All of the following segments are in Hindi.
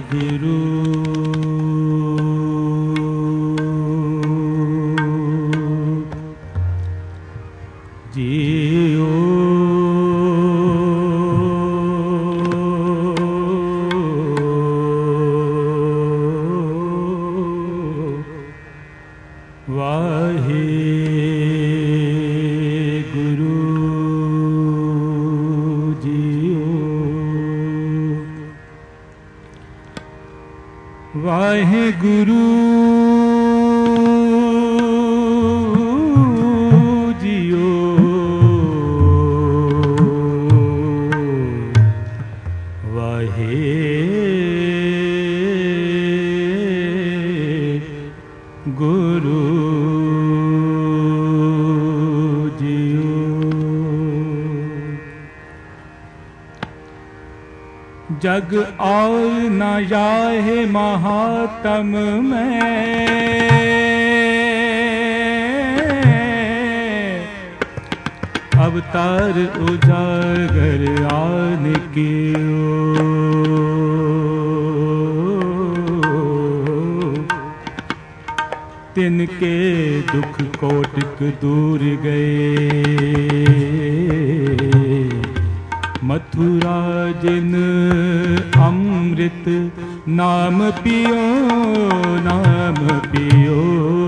गुरु जियो वाहे गुरु जियो वाहे गुरु जियो वाहे गुरु जियो। जग और न जाहे महात्म में अवतार उजागर आन के तिनके दुख कोटक दूर गए मथुरा जिन अमृत नाम पियो नाम पियो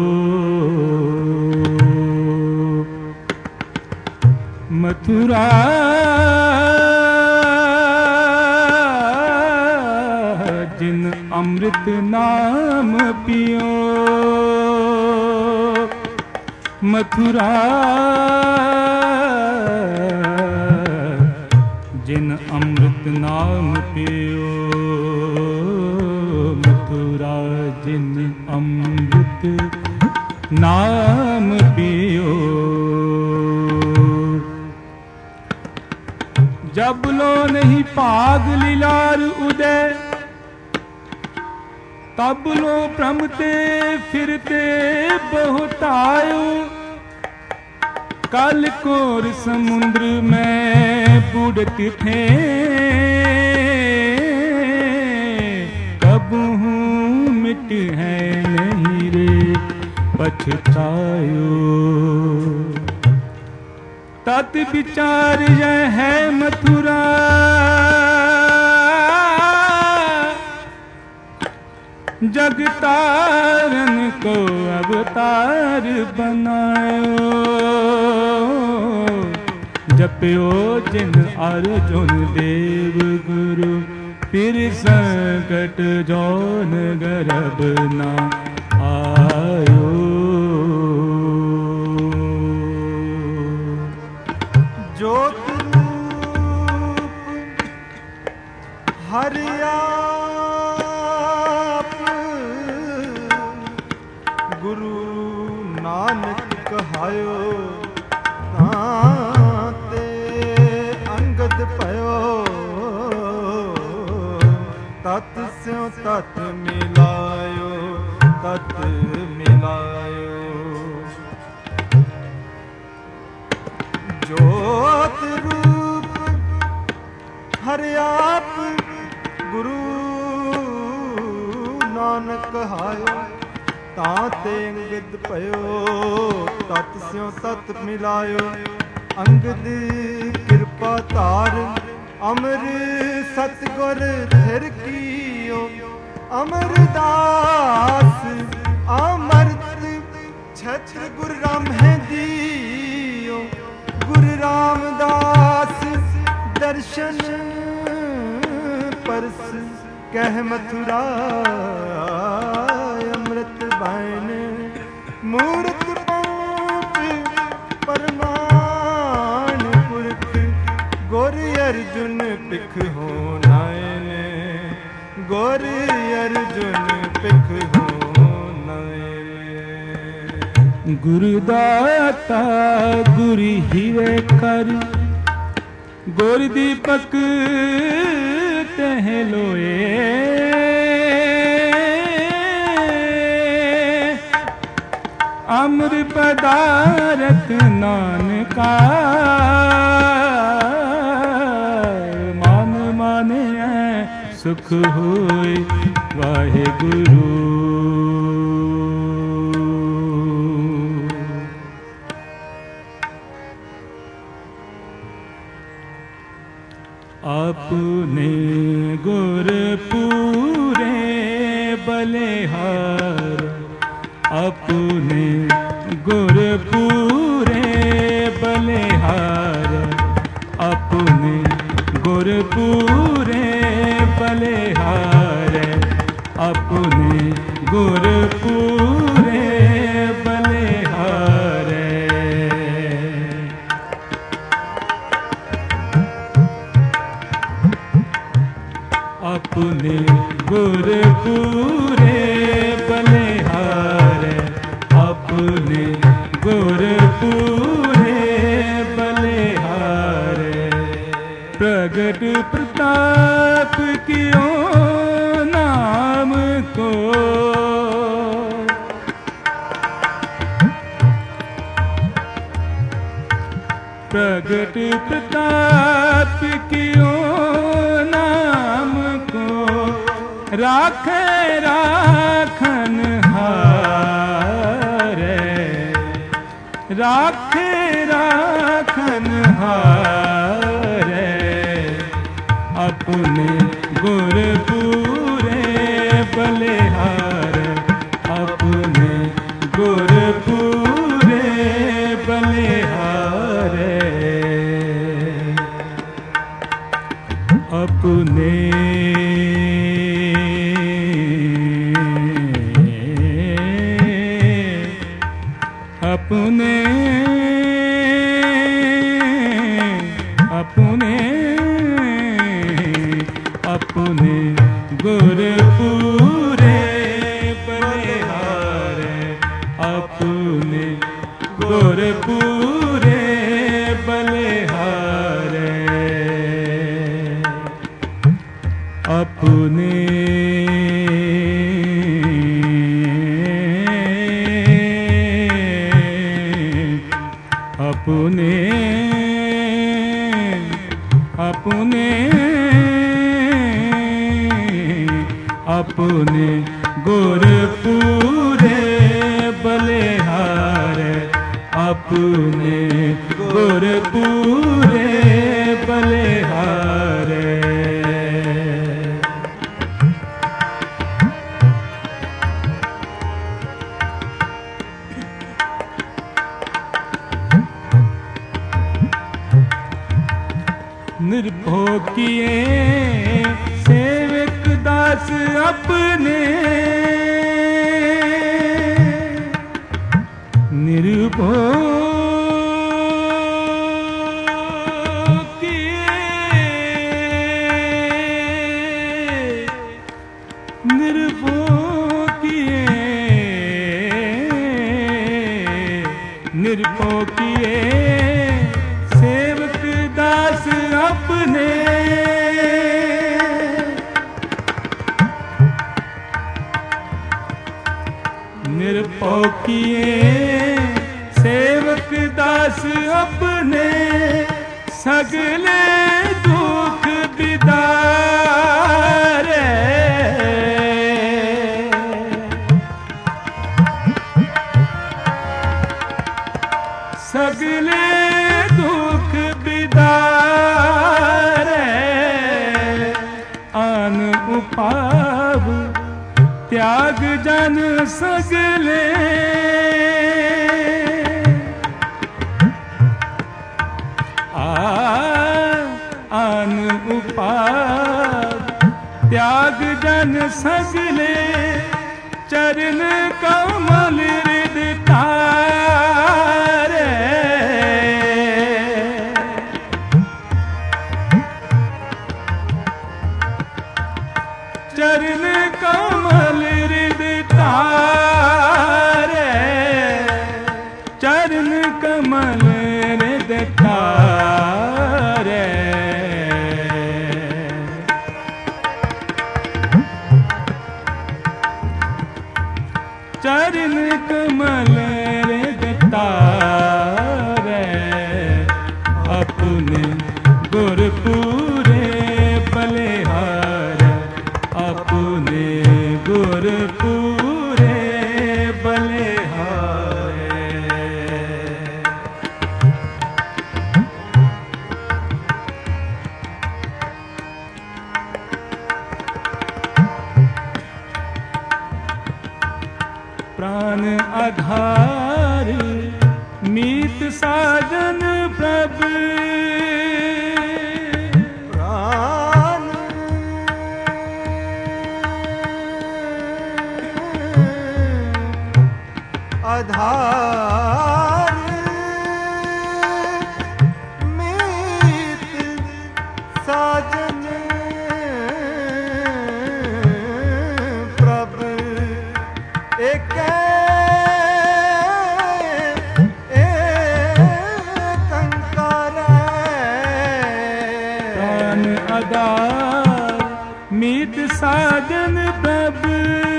मथुरा जिन अमृत नाम पियो मथुरा जिन अमृत नाम पियो मथुरा जिन अमृत नाम पियो। जब लो नहीं पाग लीलार उदय तब लो भ्रमते फिरते बहुत आयो काल कोर समुद्र में बुड़त थे कब हूँ मिट है नहीं रे पछतायो तत विचार यह है मथुरा जग तारन को अवतार बनायो जप्यो जिन अर्जुन देव गुरु फिर संकट जौन गर्भ न आयो। ज्योत रूप हरि आप गुरु नानक कहायो ताते अंगद भयो तत् स्यों तत् मिलायो तत् मिलायो। ज्योत रूप हरि आप गुरु नानक कहायो ताते अंगद भयो तत् स्यों तत् मिलायो। अंगद कृपा तार अमर सतगुर थिर कियो अमरदास अमृत छत्र गुरु राम है दियो गुरु रामदास दर्शन परस कह मथुरा अमृत बैन मूर्त पंच परमान पुरख गोरी अर्जुन पिख हो नायने गोरी अर्जुन पिख हो नायने। गुरुदाता गुरु हिवे कर गुर दीपक तह लोए अमर पदारथ नानका मान माने सुख होए वाहेगुरु। अपने गुर पूरे बलिहार, अपने गुर पूरे बलिहार, अपने गुर पूरे बलिहार, अपने गुर पूरे बलिहार। अपने गुर पूरे बलिहार, अपने गुर पूरे बलिहार। प्रगट प्रताप कियो नाम को, प्रगट प्रताप कियो नाम को, राखे राखन हारे, राखे राखन हारे। अपने गुर पूरे बलिहार, अपने गुर पूरे बलिहार। अपने अपने अपने अपने गुर पूरे बलिहार, अपने गुर पूरे बलिहार। अपने अपने अपने अपने गुर पूरे बलिहार, अपने गुर पूरे बलिहार। निर्भो किए सेवक दास अपने, निर्भो किए, निर्भो किए, निर्भो किए सेवक दास अपने। निर्भो किए सेवक दास अपने, सगले दुख बिदारे। सगले दुख बिदारे, आन उपाव त्याग जन सगले। आन उपाव त्याग जन सगले, चरण कमल हृद तारे। चरण कमल हृद तारे, चरण कमल हृद तारे। चरण कमल हृद तारे। अपने गुर पूरे बलिहार, अपने गुरपुरे बलिहारे। प्राण आधार मीत साजन प्रभु, प्राण आधार मीत साजन प्रभु, एक मीत साजन प्रभु,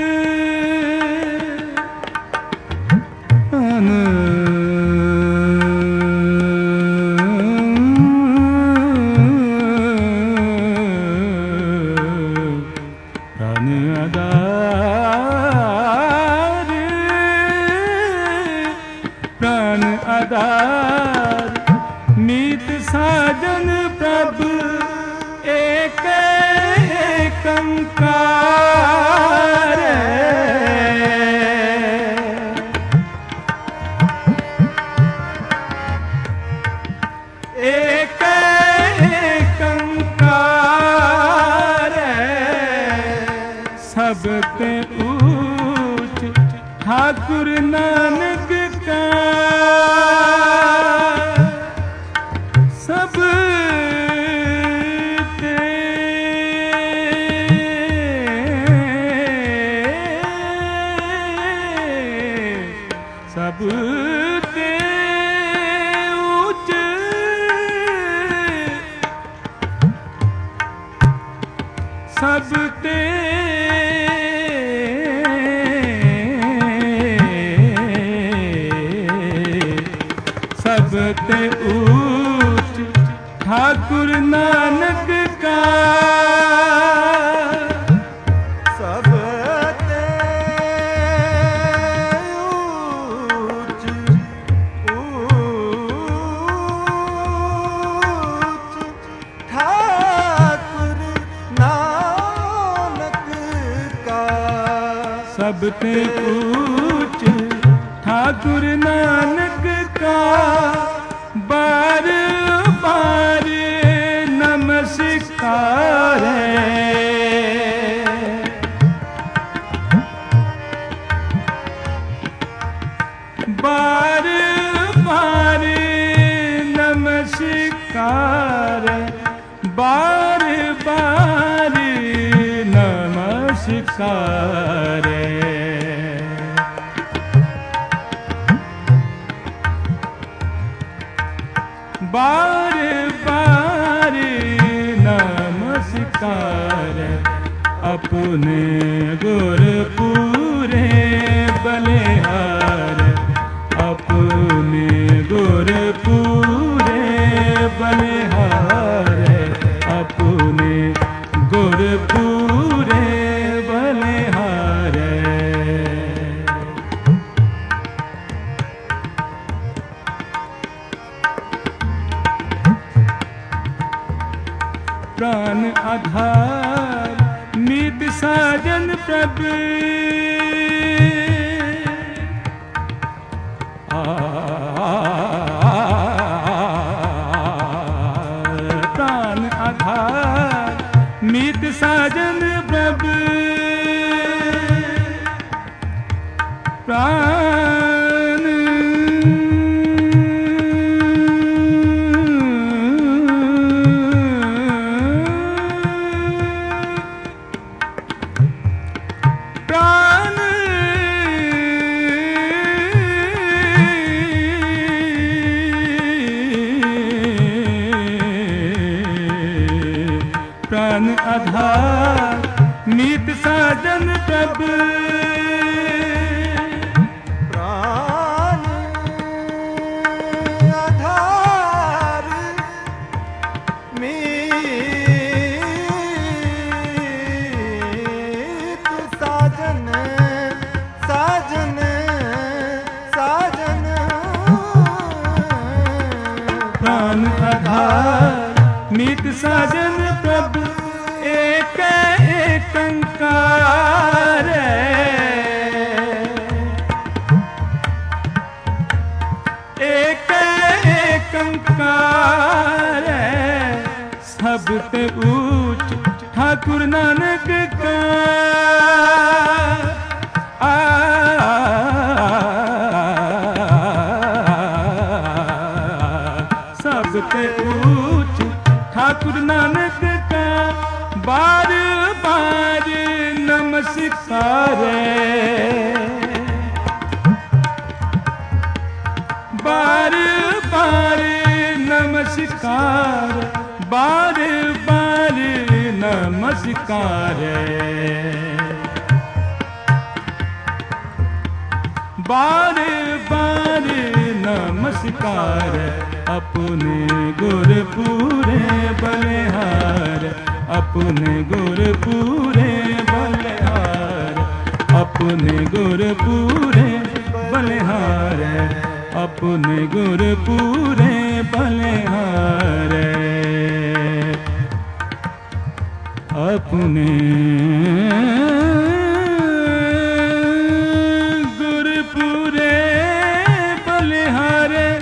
प्राण आधार, प्राण आधार मीत साजन प्रभु, एक कंकार एक कंकार, सबते ऊंच ठाकुर नानक का, सब सबते ऊंच सबते सबते ऊंच ठाकुर नानक का, सबते ऊंच ठाकुर नानक का, बार बार नमस्कार है। बार बार नमस्कार, बार बार नमस्कार, बार बार नमस्कार, अपने गुरपुरे बलिहार, अपने गुरपुरे बलिहार, अपने गुरपुरे बलिहार। प्राण आधार मीत साजन प्रभु, प्राण आधार मीत साजन प्रभु, प्राण प्राण प्राण आधार मीत साजन प्रभु, प्राण आधार मीत नमस्कार बार बार नमस्कार बार बार नमस्कार बार बार नमस्कार अपने गुरपुरे बलिहार अपने गुरपुरे बलिहार अपने गुरपुरे बलिहार अपने गुरपुरे बलिहार अपने गुरपुरे बलिहारे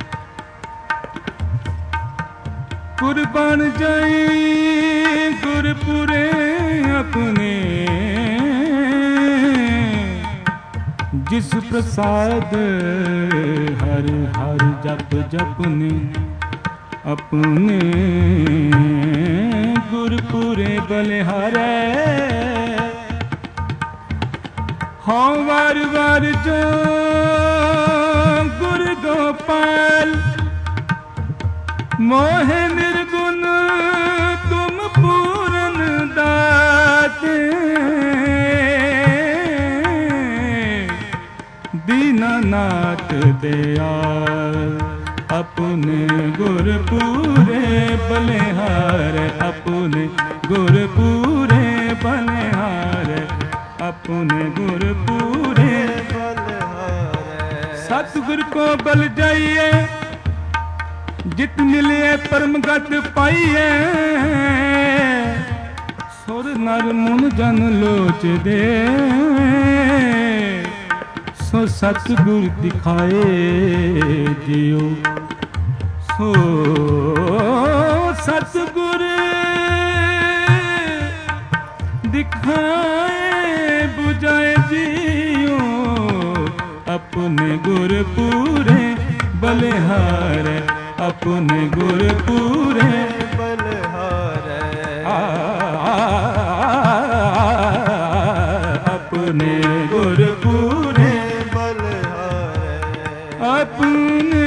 कुर्बान जाई गुरपुरे अपने जिस प्रसाद हर हर जप जपने अपने गुरपुरे बलिहारे हाँ वार वार जो गुरु गोपाल मोहे निर्गुण तुम पूर्ण दाते दीनानाथ दयाल अपने गुरपुरे बलिहार अपने गुरपुरे बलिहार अपने गुरपुरे बलिहार सतगुर को बल जाइए जित मिले परम गत पाइए सुर नर मुन जन लोच दे सो सतगुर दिखाए जियो सो सतगुर दिखाए बुझाए जियो अपने गुरपुरे बलिहार अपने गुरपुरे बलिहार अपने गुरपुरे अपने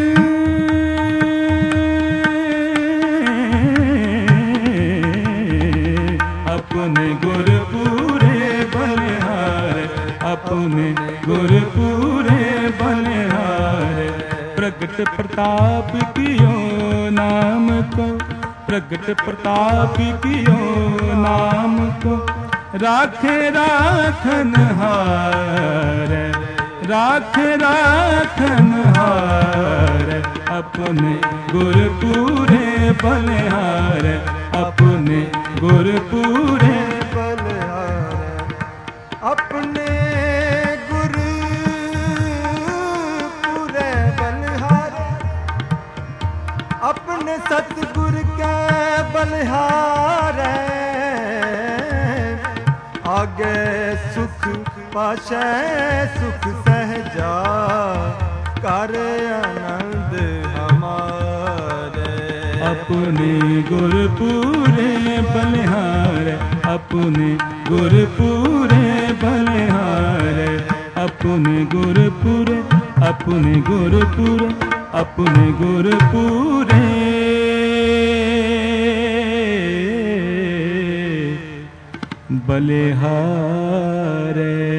अपने गुरपुरे बलिहार अपने गुरपुरे बलिहार प्रगट प्रताप कियो नाम को प्रगट प्रताप कियो नाम को राखे राखन हार राखे राखन हार अपने गुरपुरे बलिहार अपने गुरपुरे बलिहार अपने गुरपुरे बलिहार अपने सतगुर के बलिहार आगे सुख पाशे सुख सहजा कर आनंद हमारे अपने गुरपुरे बलिहार अपने गुरपुरे बलिहार अपने गुरपुरे अपने गुरपुरे अपने गुरपुरे बलिहार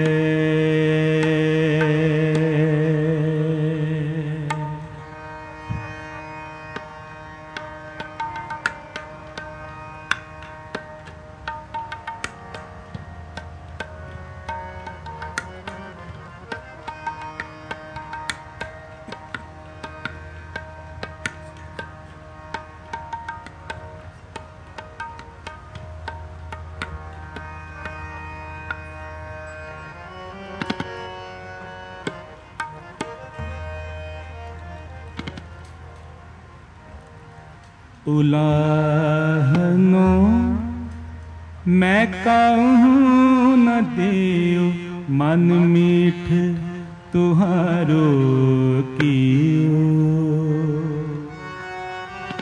उलाहनो मैं कहूँ न दियो मन मीठ तुहारो कियो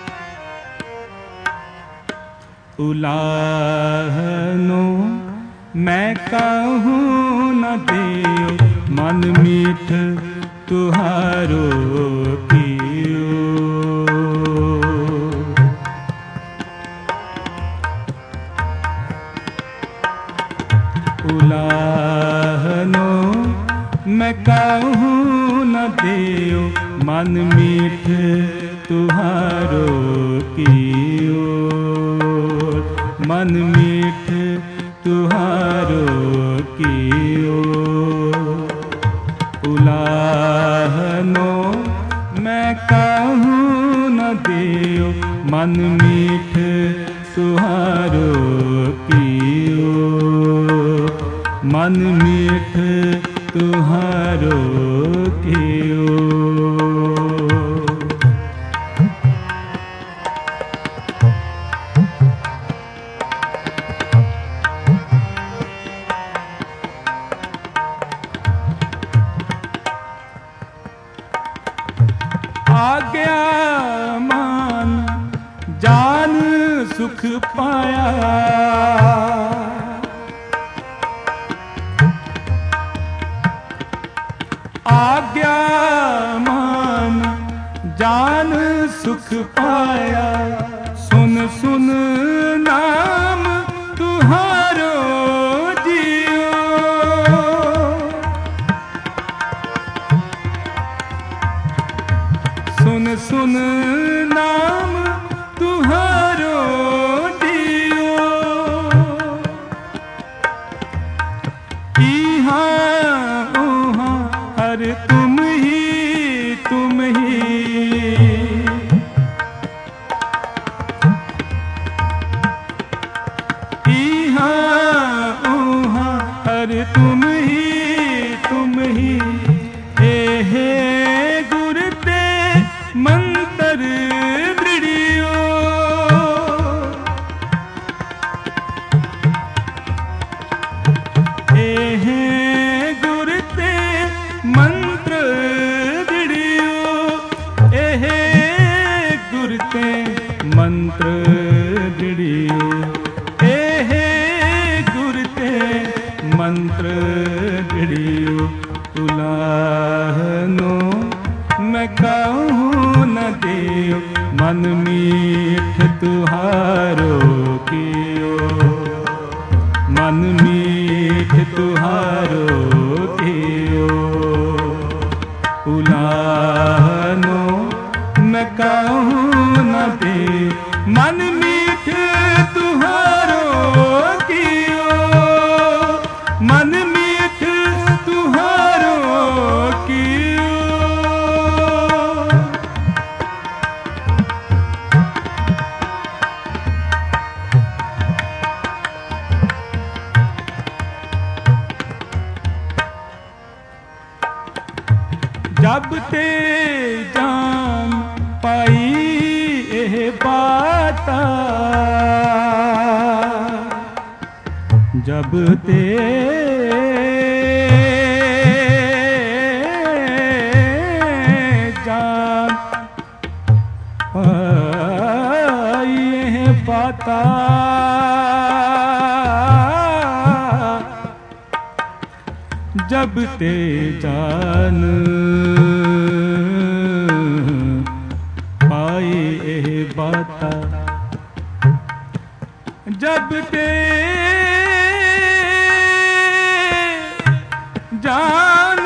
उलाहनो मैं कहूँ न दियो मन मीठ तुहारो कियो। उलाहनो मैं कहूँ न दियो मन मीठ तुहारो कियो। मन मीठ तुहारो कियो। उलाहनो मैं कहूँ न दियो मन मीठ तुहारो कियो। मन मीठ तुहारो कियो। आज्ञा मान जान सुख पाया। आज्ञा मान जान सुख पाया। सुन सुन नाम तुहारो जियो। सुन सुन नाम तुहारो जियो। इहाँ उहाँ हर तुम ही तुम ही। इहाँ उहाँ हर तुम ही तुम ही। हे गुरते मंतर दृढ़ियो। हे गुरते मंत्र दृढ़ियो। हे गुरते मंत्र दृढ़ियो। हे गुरते मंत्र दृढ़ियो। उलाहनो मैं कहूँ न दियो मन मीठ तुहारो कियो। मन मीठ तुहारो कियो। उलाहनो मैं कहूँ न दियो मन मीठ तुहारो कियो। मन मीठ तुहारो कियो। जब ते जान पाई एह बाता। जब ते जान पाई एह बाता। जब ते जान पाई एह बाता। जब ते जान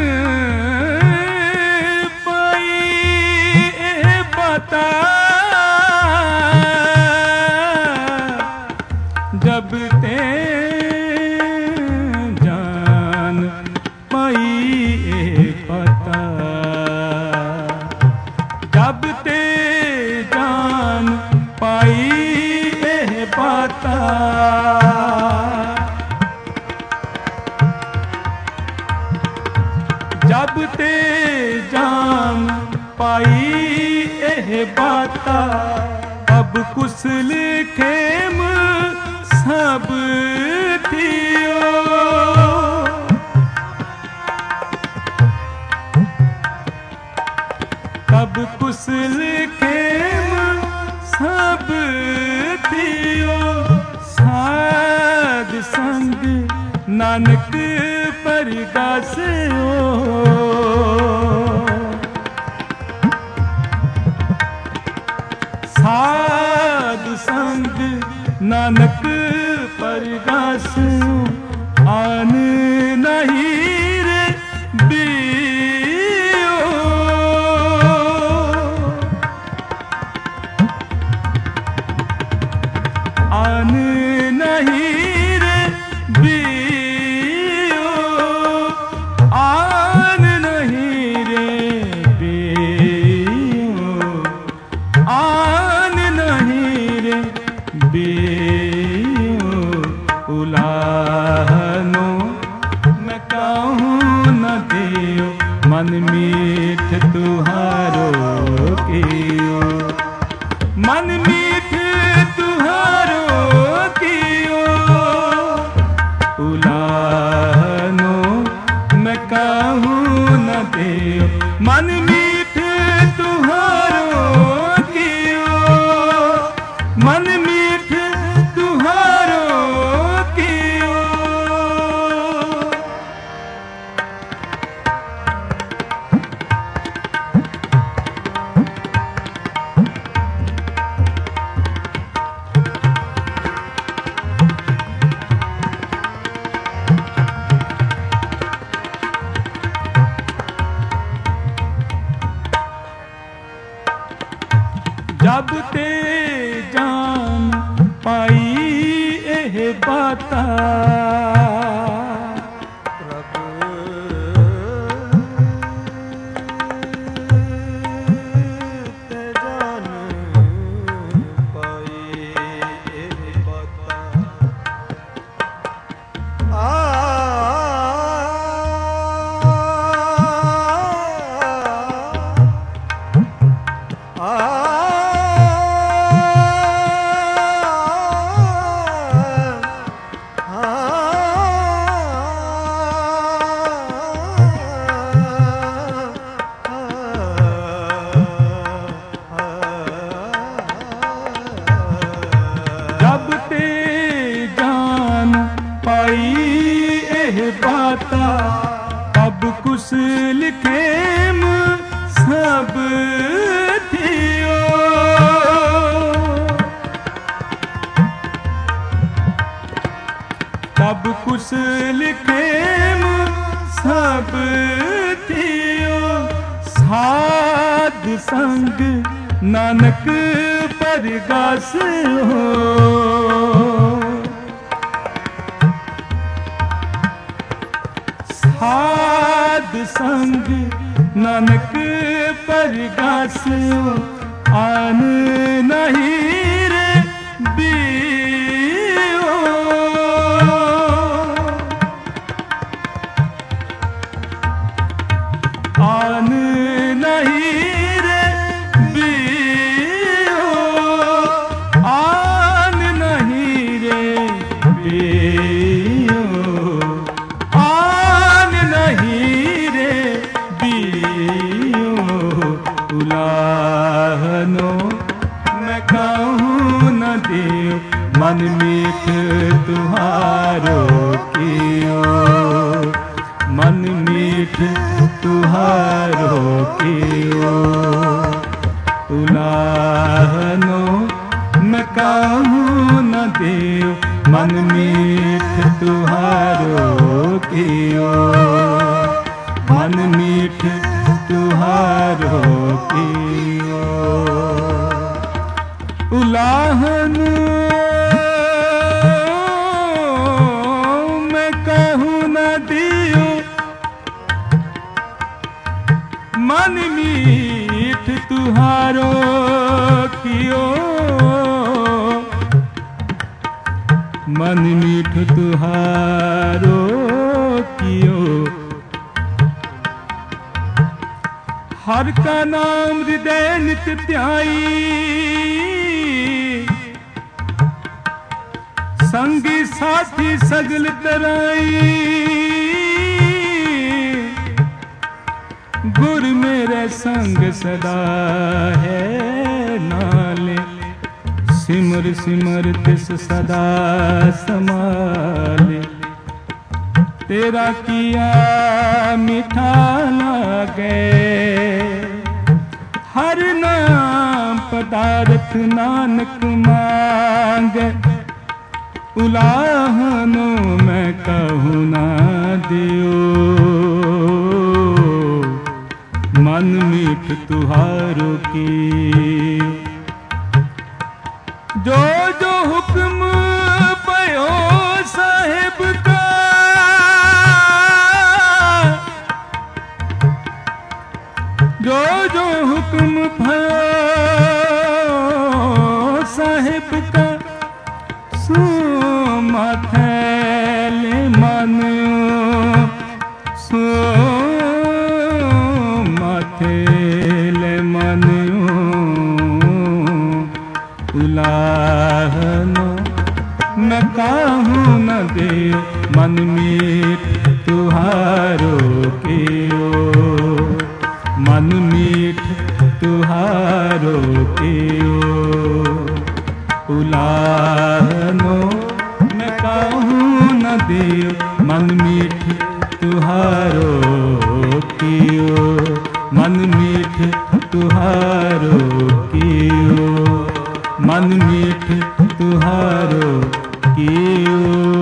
पाई एह बाता। जब ते जब ते जान पाई एह बाता। जब ते जान पाई एह बाता। अब कुशल खेम सब थियो। अब कुशल खेम सब थियो। साध संग नानक परगासियो। साध संग नानक परगासियो, आन नहीं रे बियो। आन नहीं रे बियो, आन नहीं रे बियो, आन नहीं रे बियो। उलाहनो मैं कहूँ न दियो, मन मीठ तुहारो कियो। मन मीठ तुहारो कियो, उलाहनो मैं कहूँ न दियो। मन मीठ तुहारो कियो, मन मीठ तुहारो कियो। जब ते जान पाई एह बाता, जब ते जान पाई एह बाता, तब कुशल खेम सब थियो। तब कुशल खेम सब थियो। साध संग नानक परगासियो। साध संग नानक परगासियो, आन नहीं रे बियो। आन नहीं रे बियो, आन नहीं रे बियो, आन नहीं रे बियो। उलाहनो मैं कहूँ न दियो, मन मीठ तुहारो कियो। मन मीठ तुहारो कियो, उलाहनो मैं कहूँ न दियो। मन मीठ तुहारो कियो, मन मीठ तुहारो कियो। उलाहनो मैं कहूँ न दियो, मन मीठ तुहारो कियो। मन मीठ तुहारो कियो। हर का नाम हृदय नित ध्याई, संगी साथी सगल तराई। गुर मेरे संग सदा है नाले, सिमर सिमर तिस सदा समाले। तेरा किया मीठा लागे। हर नाम पदार्थ नानक मांगे, उलाहनो मैं कहूँ ना दियो। मन मीठ तुहारो की, जो जो हुक्म पयो साहिब का, जो जो हुक्म भयो साहिब का, सो माथे ले मानियो, सो माथे ले मानियो। उलाहनो मैं काहूँ न दे, मन मीठ तुहारो कियो। मन मीठ तुहारो कियो। उलाहनो मैं काहूँ न दियो, मन मीठ तुहारो कियो। मन मीठ तुहारो कियो। मन मीठ तुहारो कियो।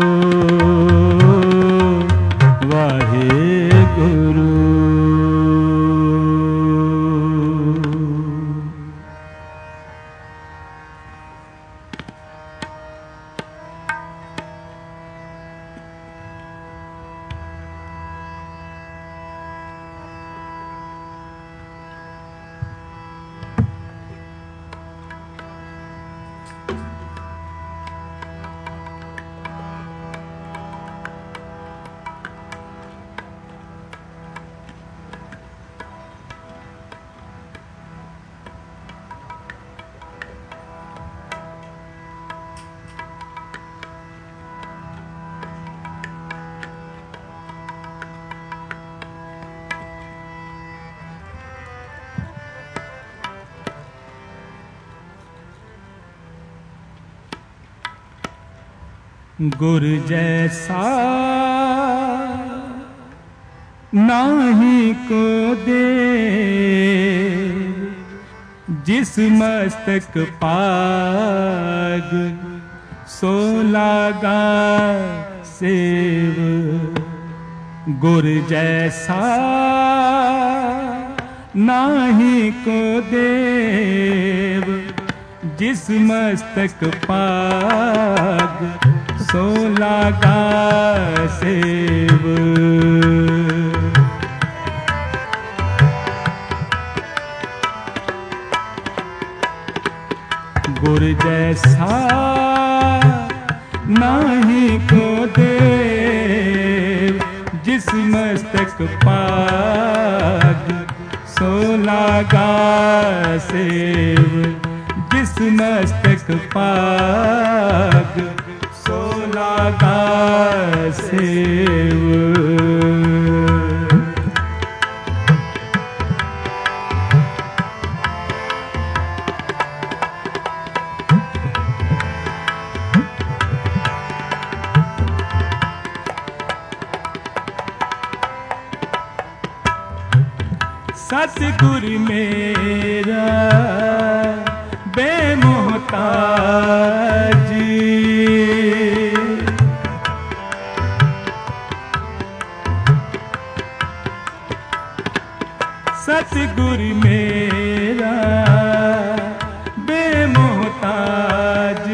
वाहे गुरु। गुर जैसा नाही को दे, जिस मस्तक पाग सो लागा सेव। गुर जैसा नाही को देव, जिस मस्तक पाग सो लागा सेव। गुर जैसा नाही को देव, जिस मस्तक पाग सो लागा सेव। जिस मस्तक पाग सो लागा सेव। सतगुर मेरा बेमोहताज, सतगुर मेरा बेमोहताज।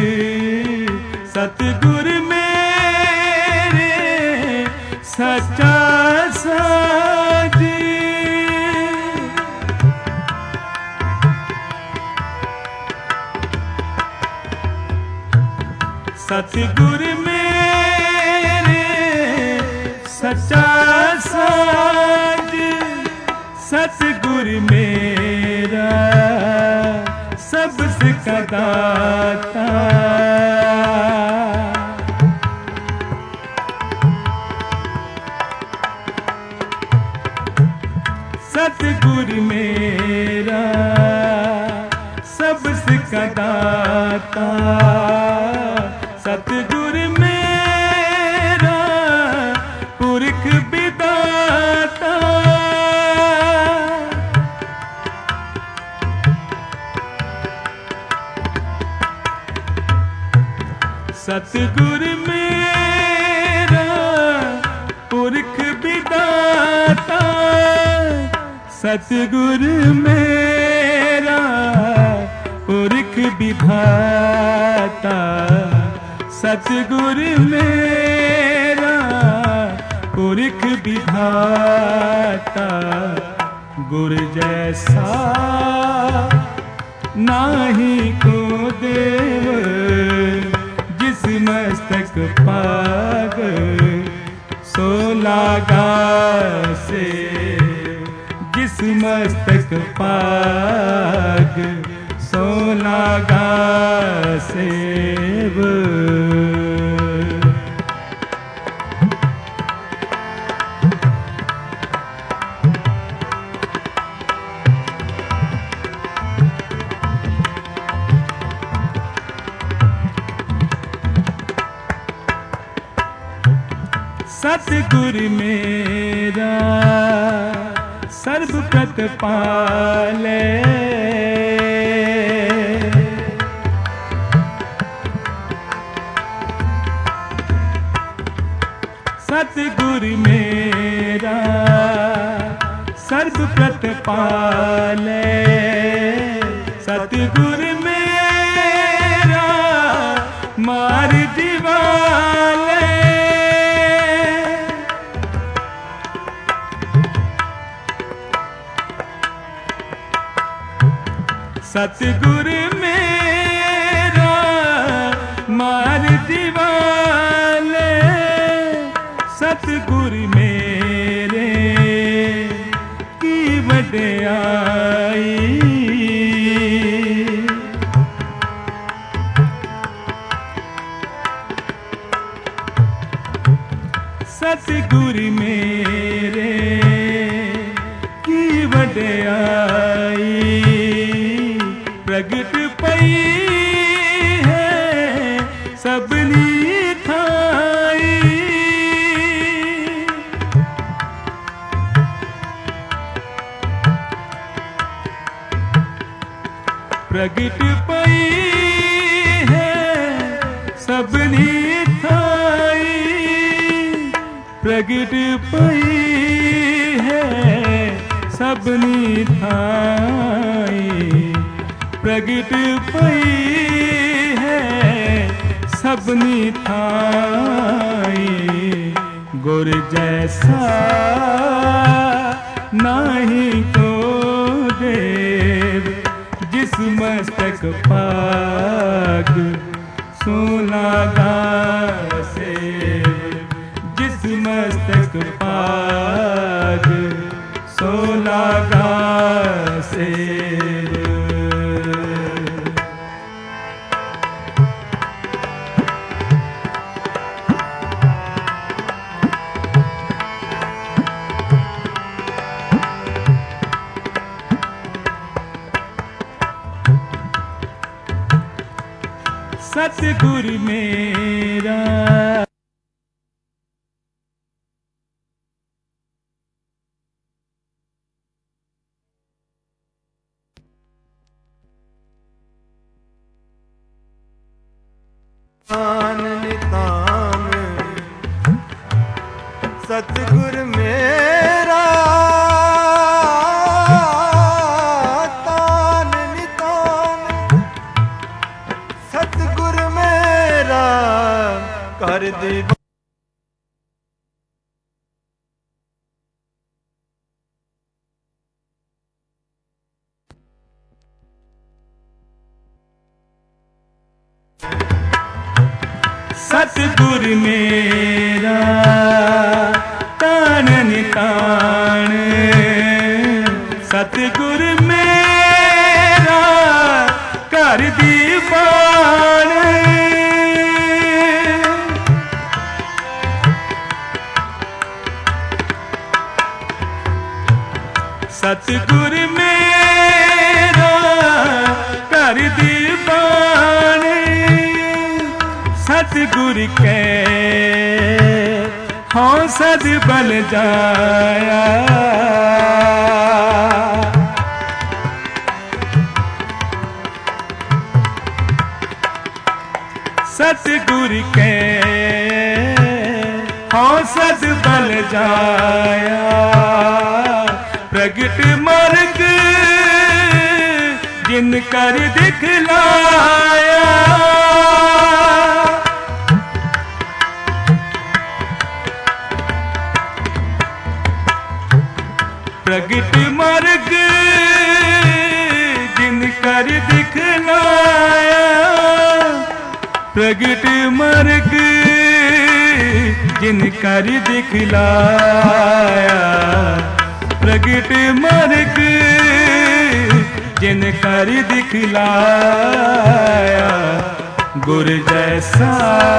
सतगुर मेरे सच्चा साज। सतगुर मेरे सच्चा साज। सतगुर मेरा सबसे दाता। सतगुर मेरा सबसे दाता। सतगुर मेरा सतगुर मेरा पुरख विधाता, सतगुर मेरा पुरख विधाता, गुर जैसा नाही को देव, जिस मस्तक पाग सो लागा से, जिस मस्तक पाग सो लागा सेव। सतगुर मेरा सर्व प्रतिपाले, सतगुर मेरा सर्व प्रतिपाले, सतगुर मेरा मार दिवाले, सतगुर मेरा मार दिवाले, सतगुर मेरे की वड्याई, सतगुर मेरे की वड्याई, प्रगट पई है सबनी थाई, प्रगट पई है सबनी थाई, प्रगट पई है सबनी थाई, प्रगट पई है सबनी थाई, गुर जैसा नाही को देव, जिस मस्तक पाग सो लागा सेव, जिस मस्तक पाग सो लागा सेव। सतगुर मेरा नितान, सतगुर मेरा तान नितान, सतगुर मेरा कर दीवा, सतगुर मेरा तान नितान, सतगुर मेरा कर दीवान, सतगुर मेरा कर दीवान, सतगुर के हौसद बल जाया, सतगुर के हौसद बल जाया, प्रगट मर कर दिखलाया। प्रगट मार्ग जिन कर दिखलाया, प्रगट मार्ग जिन कर दिखलाया, प्रगट मार्ग जिन कर दिखलाया। गुर जैसा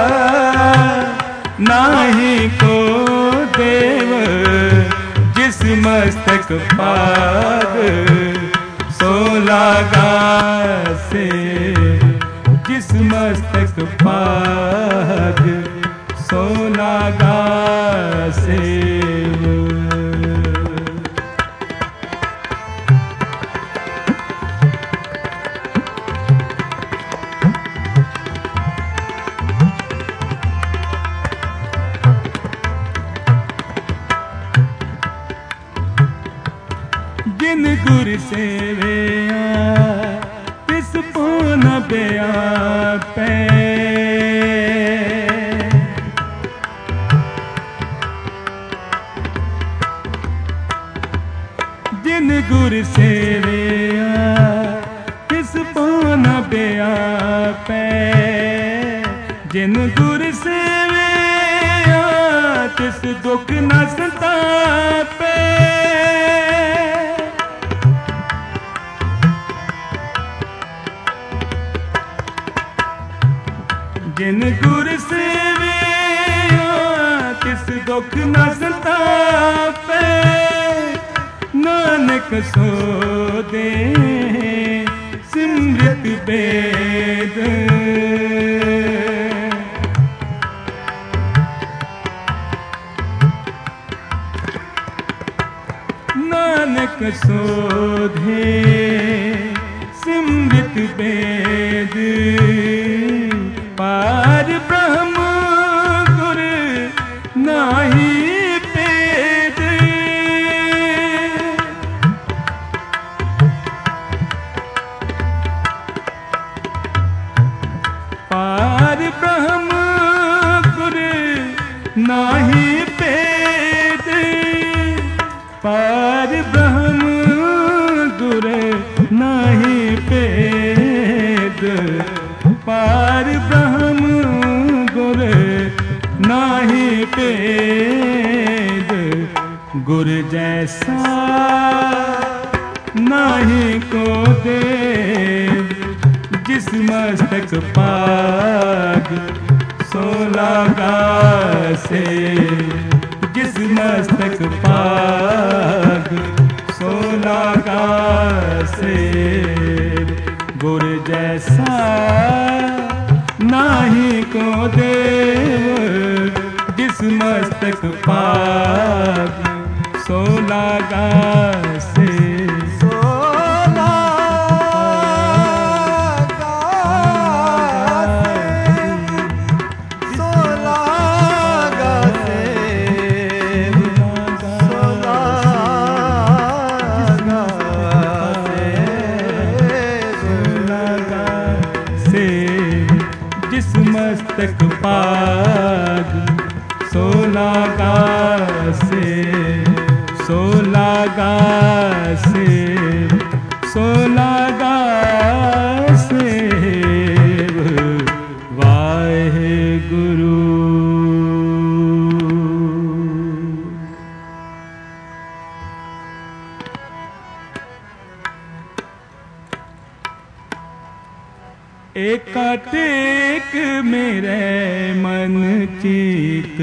नाही को देव, जिस मस्तक पाग सो लागा से, जिस मस्तक पाग सो लागा से। जिन गुर सेवया तिस पुन ब्यापै, जिन गुर सेवया तिस पुन ब्यापै, जिन गुर सेवया तिस दुख न संतापै। जिन गुर सेवया तिस दुख न संतापै, नानक सो दे सिमरत बेद। नानक सो दे सिमरत बेद। पार ब्रह्म गुर नाही पेद, पार ब्रह्म गुर नाही पेद, पार ब्रह्म गुर नाही पेद, पार ब्रह्म गुर नाही पेद। गुर जैसा नाही को देव, जिस मस्तक पाग सो लागा से, जिस मस्तक पाग सो लागा से। गुर जैसा नाही को देव, जिस मस्तक पाग सो लागा से। मस्तक पाग सो लागा से, सो लागा से, सो लागा से। वाहे गुरु। एका टेक मेरे मन चित,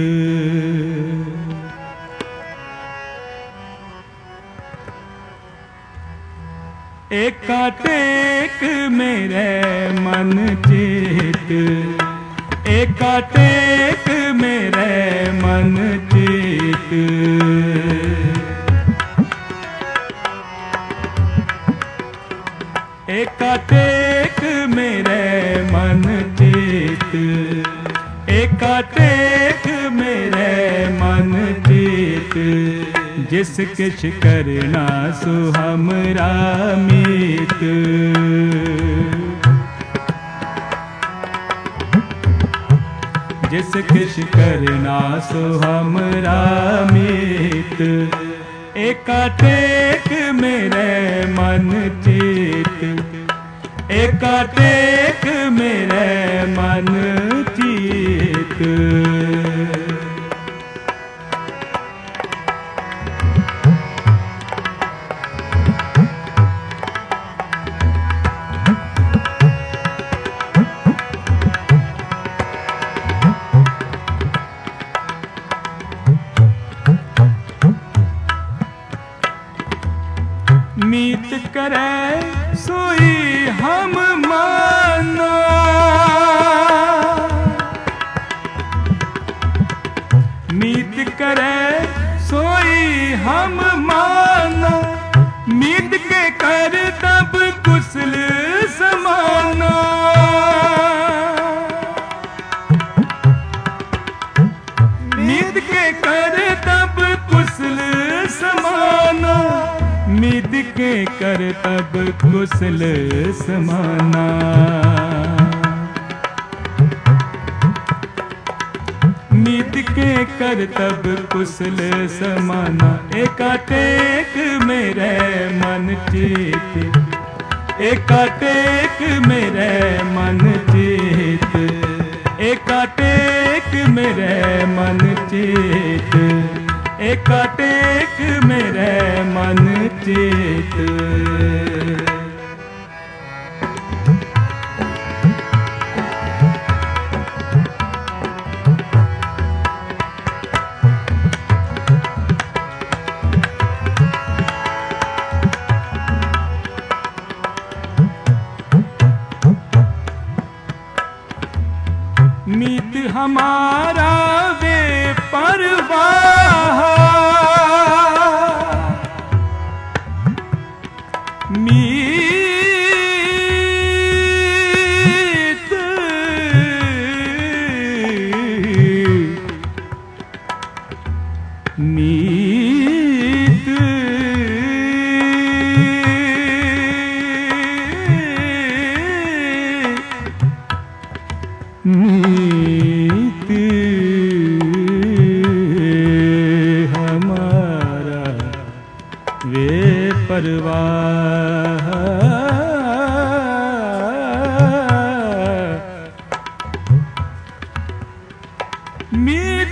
एका टेक मेरे मन चित, एका टेक मेरे मन चित। एका टेक मेरे मन चित, एका टेक मेरे मन चित। जिस किछ करना सो हमरा मीत। जिस किछ करना सो हमरा मीत। एका टेक मेरे मन चित। एका टेक मेरे मन चित। मीत करे सोई हम माना। मीत करे सोई हम माना। मीत के कर तब कुशल समाना। मीत के कर तब कुशल समाना। मीत के कर तब कुशल समाना। मीत के कर तब कुशल समाना। एका टेक मेरे मन चित। एका टेक मेरे मन चित। एका टेक मेरे मन चित। एका टेक मेरे मन चित। मीत हमारा वे परवाह। मीत मीत मीत हमारा वे परवाह। मीत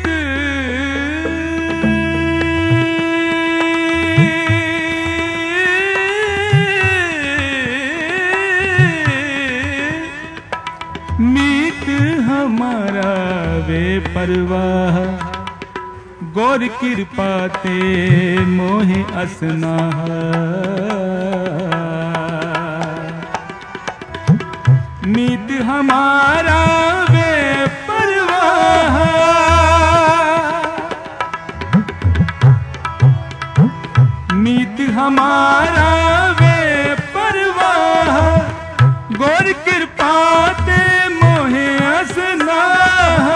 मीत हमारा वे परवाह। गौर कृपा ते मोहे असनाह। मीत हमारा वे परवाह। मीत हमारा वे परवाह। गौर कृपा ते मोहे असनाह।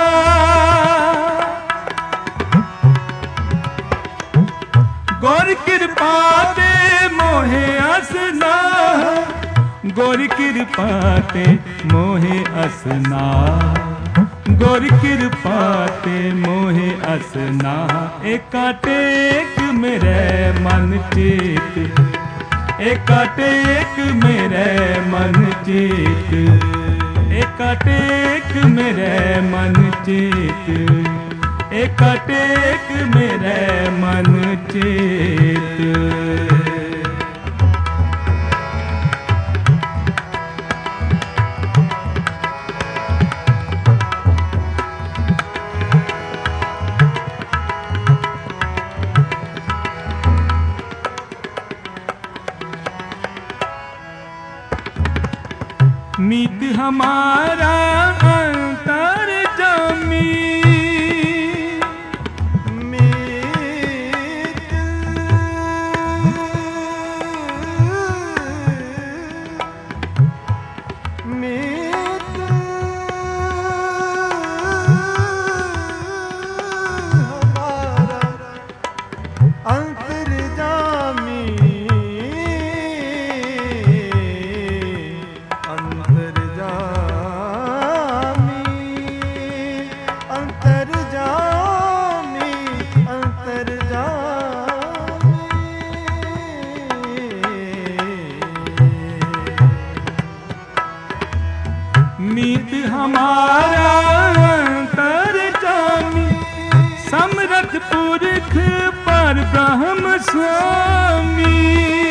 गौर कृपा ते मोहे असनाह। गौर कृपा ते मोहे असनाह। गौर कृपा ते मोहे असनाह। एका टेक मेरे मन चित। एका टेक मेरे मन चित। एका टेक मेरे मन चित। एका टेक मेरे मन चित। मीत हमारा अंतर जामी। अंत पर ब्रह्म स्वामी।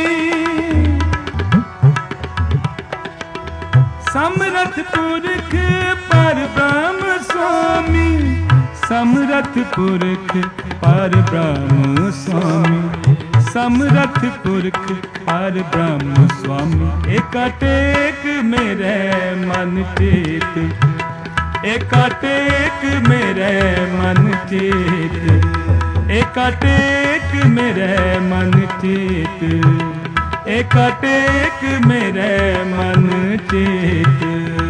समरथ पुरख पर ब्रह्म स्वामी, समरथ पुरख पर ब्रह्म स्वामी, समरथ पुरख पर ब्रह्म स्वामी। एका टेक मेरे मन चेत, एका टेक मेरे मन चेत, एका टेक मेरे मन चेत, एका टेक मेरे मन चेत।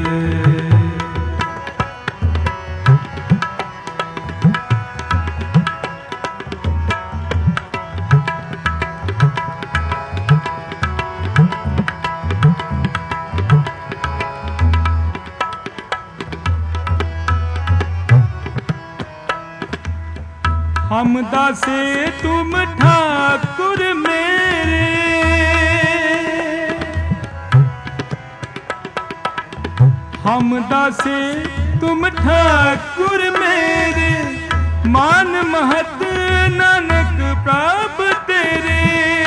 हम दासे तुम ठाकुर मेरे, हम दासे तुम ठाकुर मेरे, मान महत नानक प्रभ तेरे।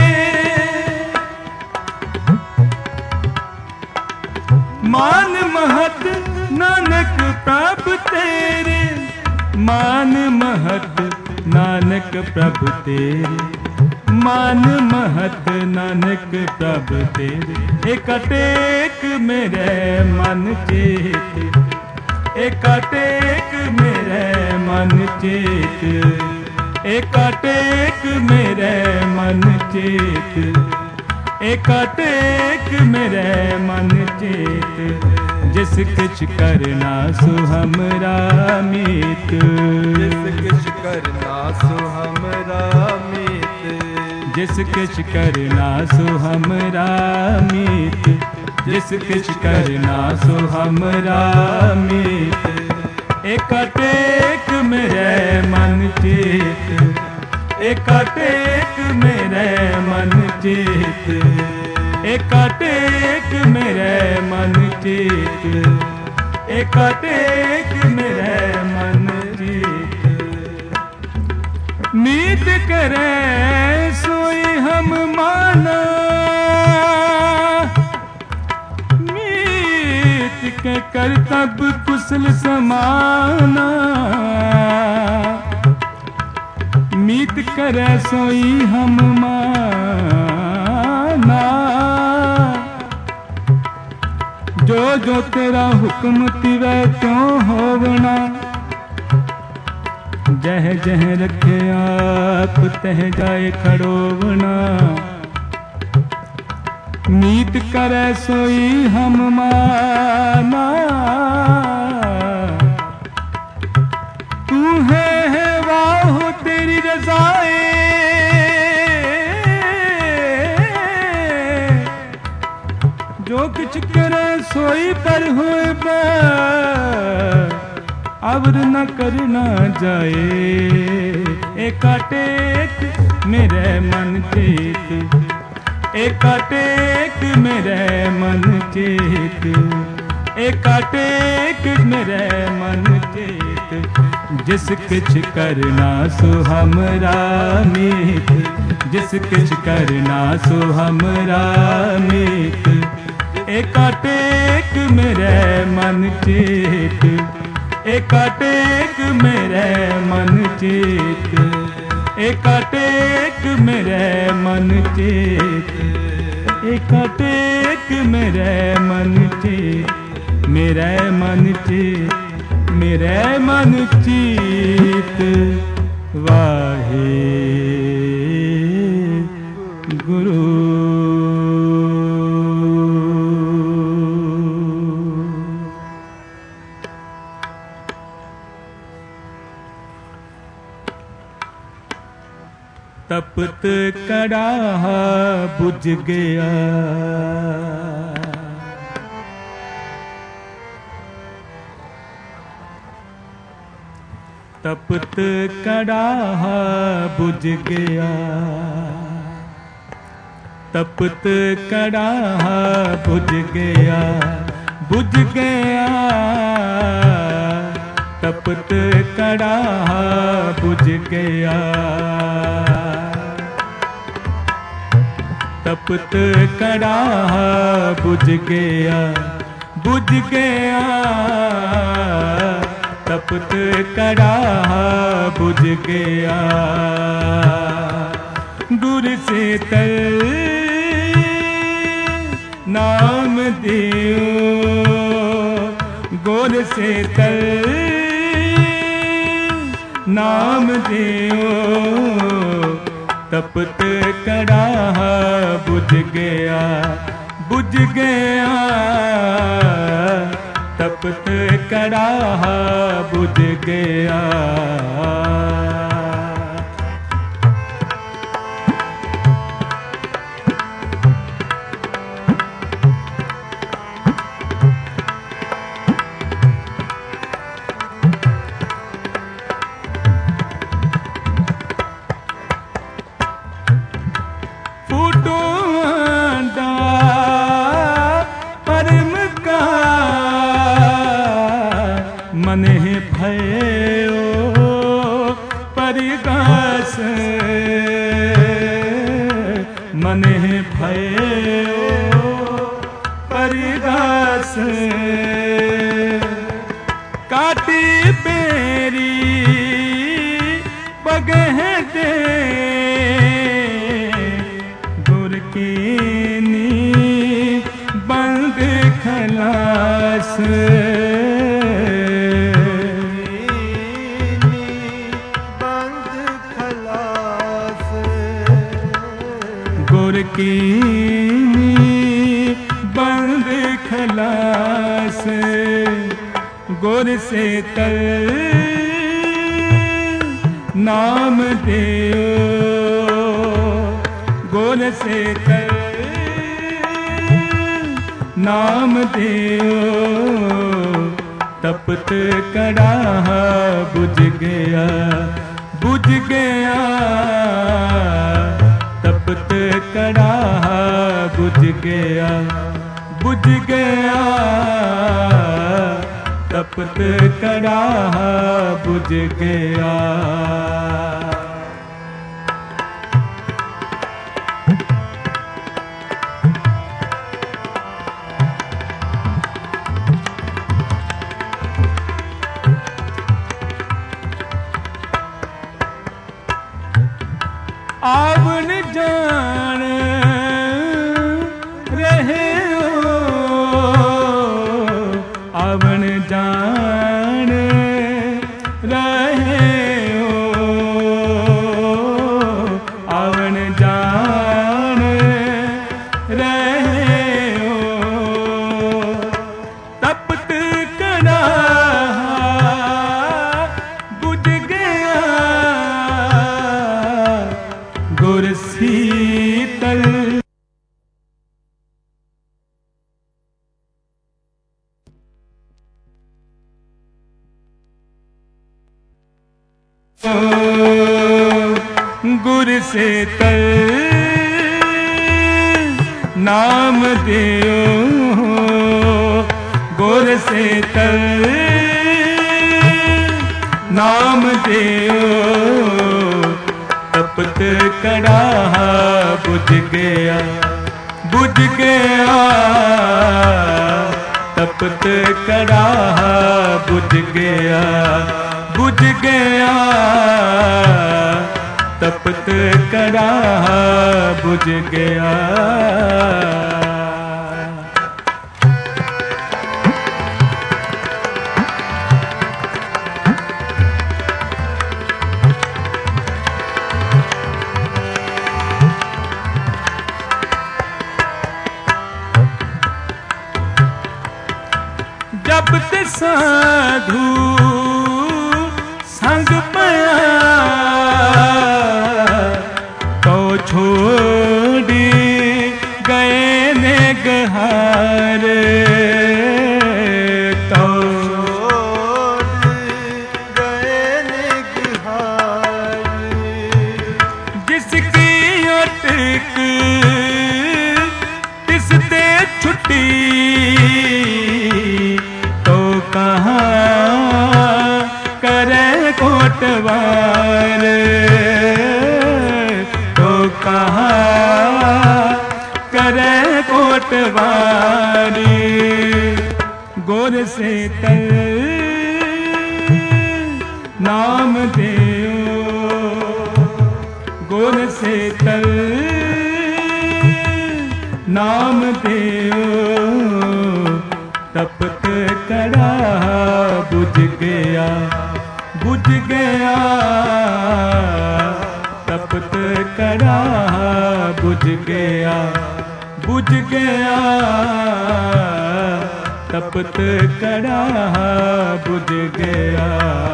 मान महत नानक प्रभ तेरे, मान महत नानक प्रभु तेरे, मान महत नानक प्रभु तेरे। एका टेक मेरे मन चेत, एका टेक मेरे मन चेत, एका टेक मेरे मन चेत, एका टेक मेरे मन चेत। जिस किछ करना सो हमरा मीत, जिस किछ करना सो हमरा मीत, जिस किछ करना सो हमरा मीत, जिस किछ करना सो हमरा मीत। एका टेक मेरे मन चेत, एका टेक मेरे मन चेत, एका टेक मेरे मन चेत, एका टेक मेरे मन चेत। मीत करे सोई हम माना, मीत के करतब कुशल समाना। मीत करे सोई हम माना, जो जो तेरा हुक्म तिवै त्यों होवना। जह जह रखे आप तह जाए खड़ोवना। मीत करे सोई हम माना, तू है वाहो तेरी रज़ाए। जो किछ करे सोई पर होए अवर न करना जाए। एका टेक मेरे मन चेत, एका टेक मेरे मन चेत, एका टेक मेरे मन चेत। जिस किछ करना सो हमरा मीत, जिस किछ करना सो हमरा मीत। एका टेक मेरे मन चेत, एका टेक मेरे मन चेत, एका टेक मेरे मन चेत, एका टेक मेरे मन चेत, मेरे मन चेत, मेरे मन चेत। वाहे गुरु। तपत कड़ाहा बुझ गया, तपत कड़ाहा बुझ गया, तपत कड़ाहा बुझ गया, बुझ गया। तपत कड़ाहा बुझ गया। तपत कड़ाह बुझ गया, बुझ गया। तपत कड़ाह बुझ गया। गुर से तर नाम दियो, गुर से तर नाम दियो। तपत कड़ाह बुझ गया, बुझ गया। तपत कड़ाह बुझ गया। मन भयो परिगास, मन भयो परिगास। काटी बेरी बगह दे, गुर की नी बंद खलास। गुर की बंद खलास। गुर से तर नाम दियो, गुर से तर नाम दियो। तपत कड़ाह बुझ गया, बुझ गया। तपत कड़ाह बुझ गया, बुझ गया। तपत कड़ाह बुझ गया। आवन जान रहे हो, आवन जान रहे हो, आवन जान रहे हो। तपत कड़ाह बुझ गया। गुर शीतल गुर से तर नाम दियो, गुर से तर नाम दियो। तपत कड़ाह बुझ गया, बुझ गया। तपत कड़ाह बुझ गया, बुझ गया। तपत कड़ाह बुझ गया। जब ते साधु संग पाया, तो छोड़ी गए ने गहार। तो गए ने गहार। जिसकी अटक तिसते छुट्टी, तो कहाँ करे कोटवार। तो कहाँ पटवारी गुर से तल नाम देओ गुर से तल नाम देओ तपत कड़ा बुझ गया तपत कड़ा बुझ गया तपत कड़ा बुझ गया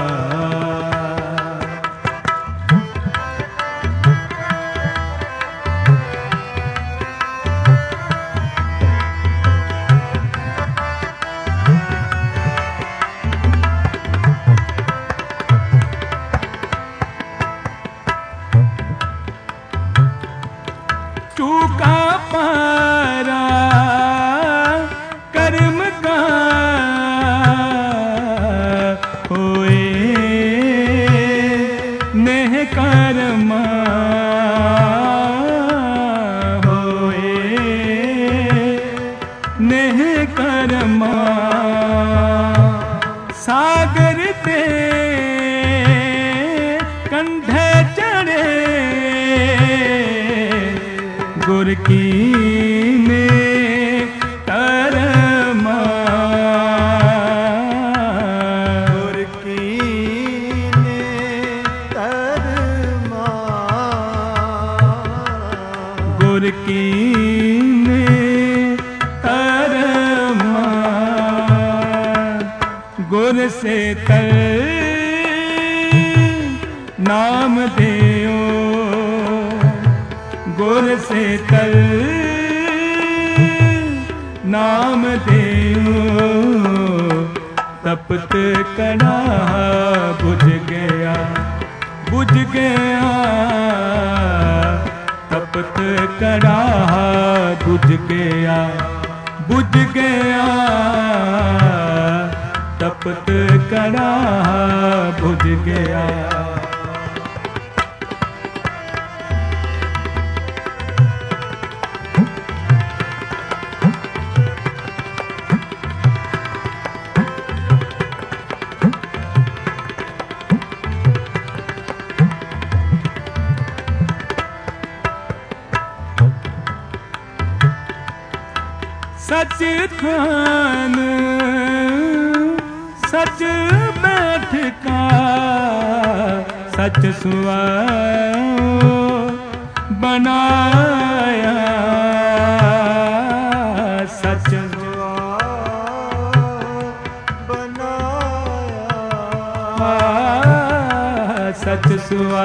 चूका पारा कर्म का होए नेह कर्मा होए नेह कर्मा सागर ते कंधे चढ़े गुर की ने करमा गुर की ने करमा गुर की ने करमा गुर से तल नाम देओ गुर से तल नाम देओ तपत कड़ा बुझ गया तपत कड़ा बुझ गया तपत कड़ा बुझ गया सच खान सच बैठ का सच सुआ बनाया सच सुआ बनाया सच सुआ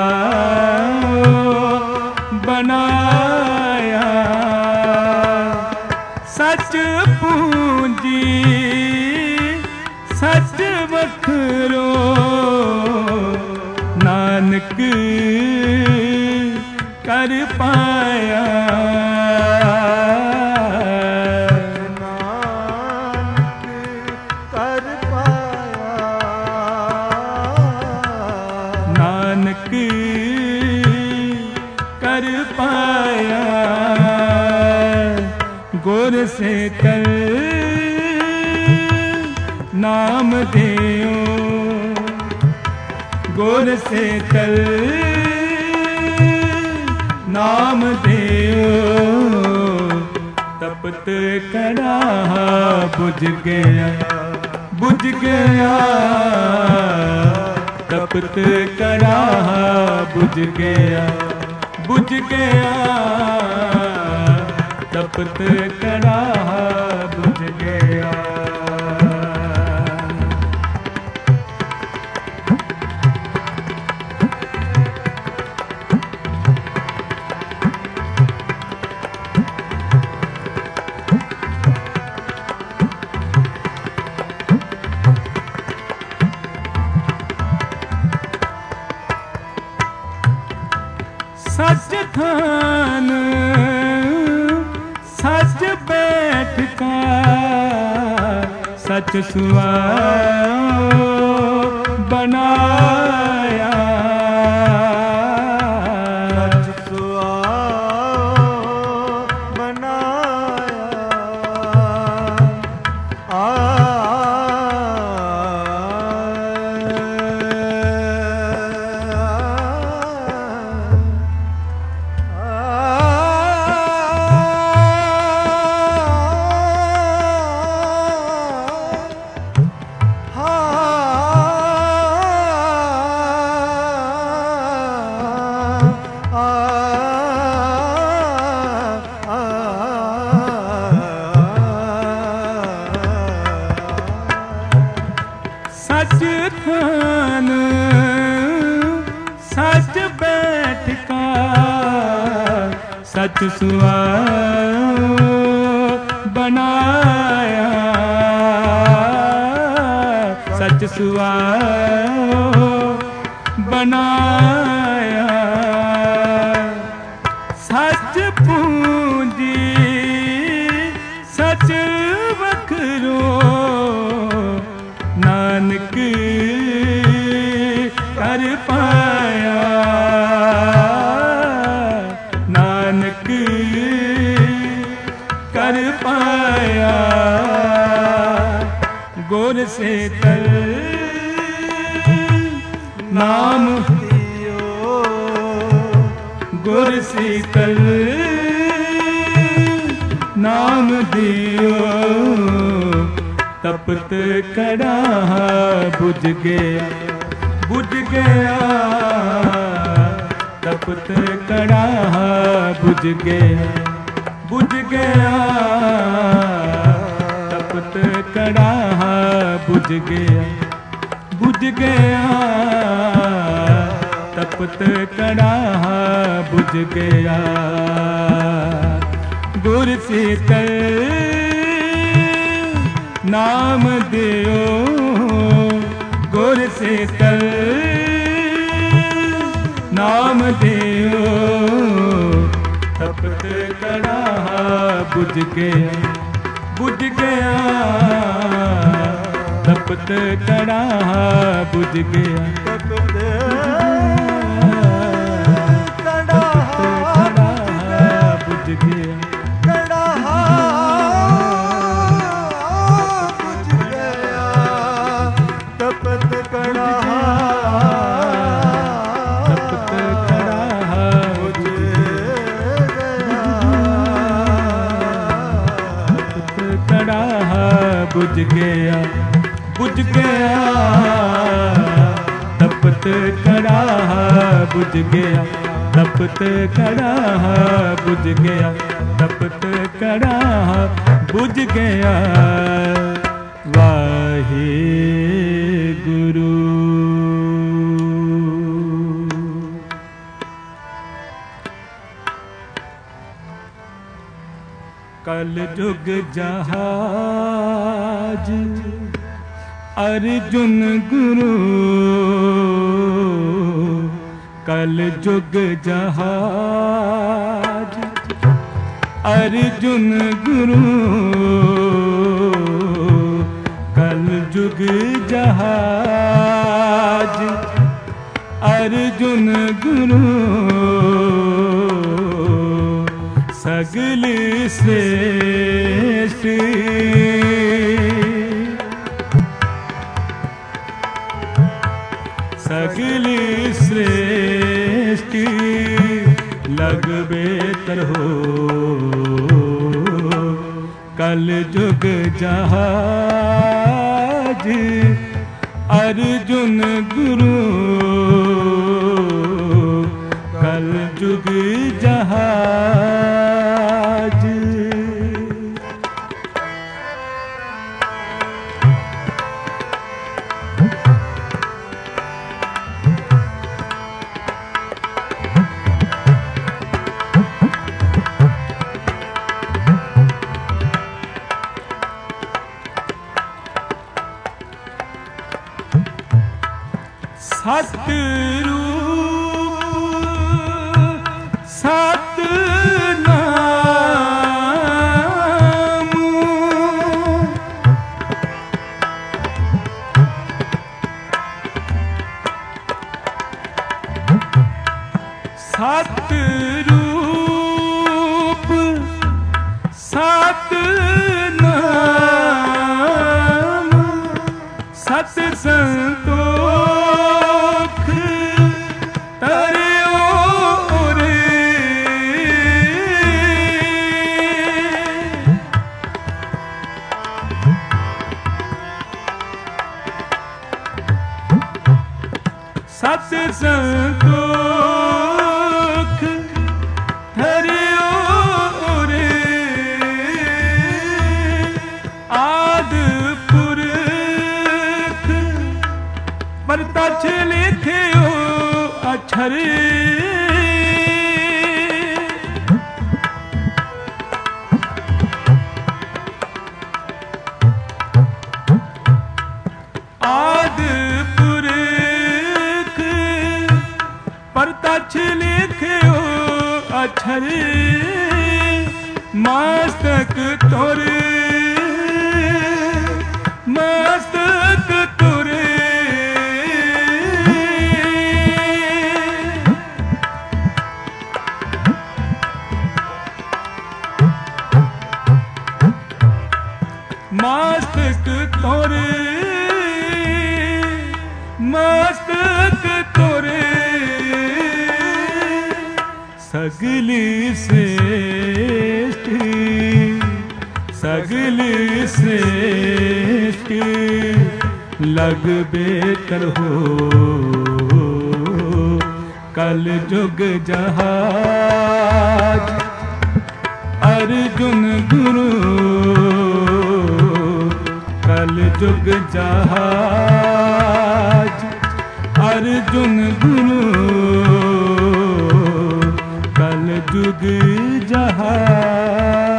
बनाया सच पूंजी सच वखरो नानक कर पाया नानक कर पाया गुर से तल नाम देओ गुर से तल नाम देओ तपत कड़ा बुझ गया तपत कड़ा बुझ गया तपत कड़ा बुझ गया सच थान सच बैठ का सच सुआ बनाया सच सुआ बनाया सच सुआओ बनाया, सच सुआओ बनाया। सच पूंजी सच वखरो, नानक कर पाया, नानक कर पाया। गुर से तर नाम दियो, गुर शीतल नाम दियो। तपत कड़ाह बुझ गया, बुझ गया। तपत कड़ाह बुझ गया, बुझ गया। तपत कड़ाह बुझ गया, बुझ गया। तपत कड़ाह बुझ गया। गुर शीतल नाम दियो, गुर शीतल नाम दियो। तपत कड़ाह बुझ गया, बुझ गया। तपत कड़ाह बुझ गया, तपत कड़ाह बुझ गया। कड़ाह बुझ गया, तपत कड़ाह, तपत कड़ाह बुझ गया, तपत कड़ाह बुझ गया, बुझ गया। तपत कड़ाह बुझ गया, तपत कड़ाह बुझ गया। तपत कड़ाह बुझ गया। वाहे गुरु। कल जुग जहाज अर्जुन गुरु, कल जुग जहाज अर्जुन गुरु, कल जुग जहाज अर्जुन गुरु। सगल श्रेष्ठ सगल श्रेष्ठ लगबे तरहो। कल जुग जहाज अर्जुन गुरु, कल जुग जहाज। सतरूप सतनाम, सतरूप सतनाम। सत संतोख तरियो रे, सत संतोख तरियो रे। आदि पुरख परतछ लिखियो अक्षर, हर मस्तक तोरे मस्तक तोरे मस्तक तोरे मस्तक तोरे सगली श्रेष्ठ सगली श्रेष्ठ लग बेतर हो कल जुग जहाज अर्जुन गुरु कल जुग जहाज अर्जुन गुरु कल जुग जहाज।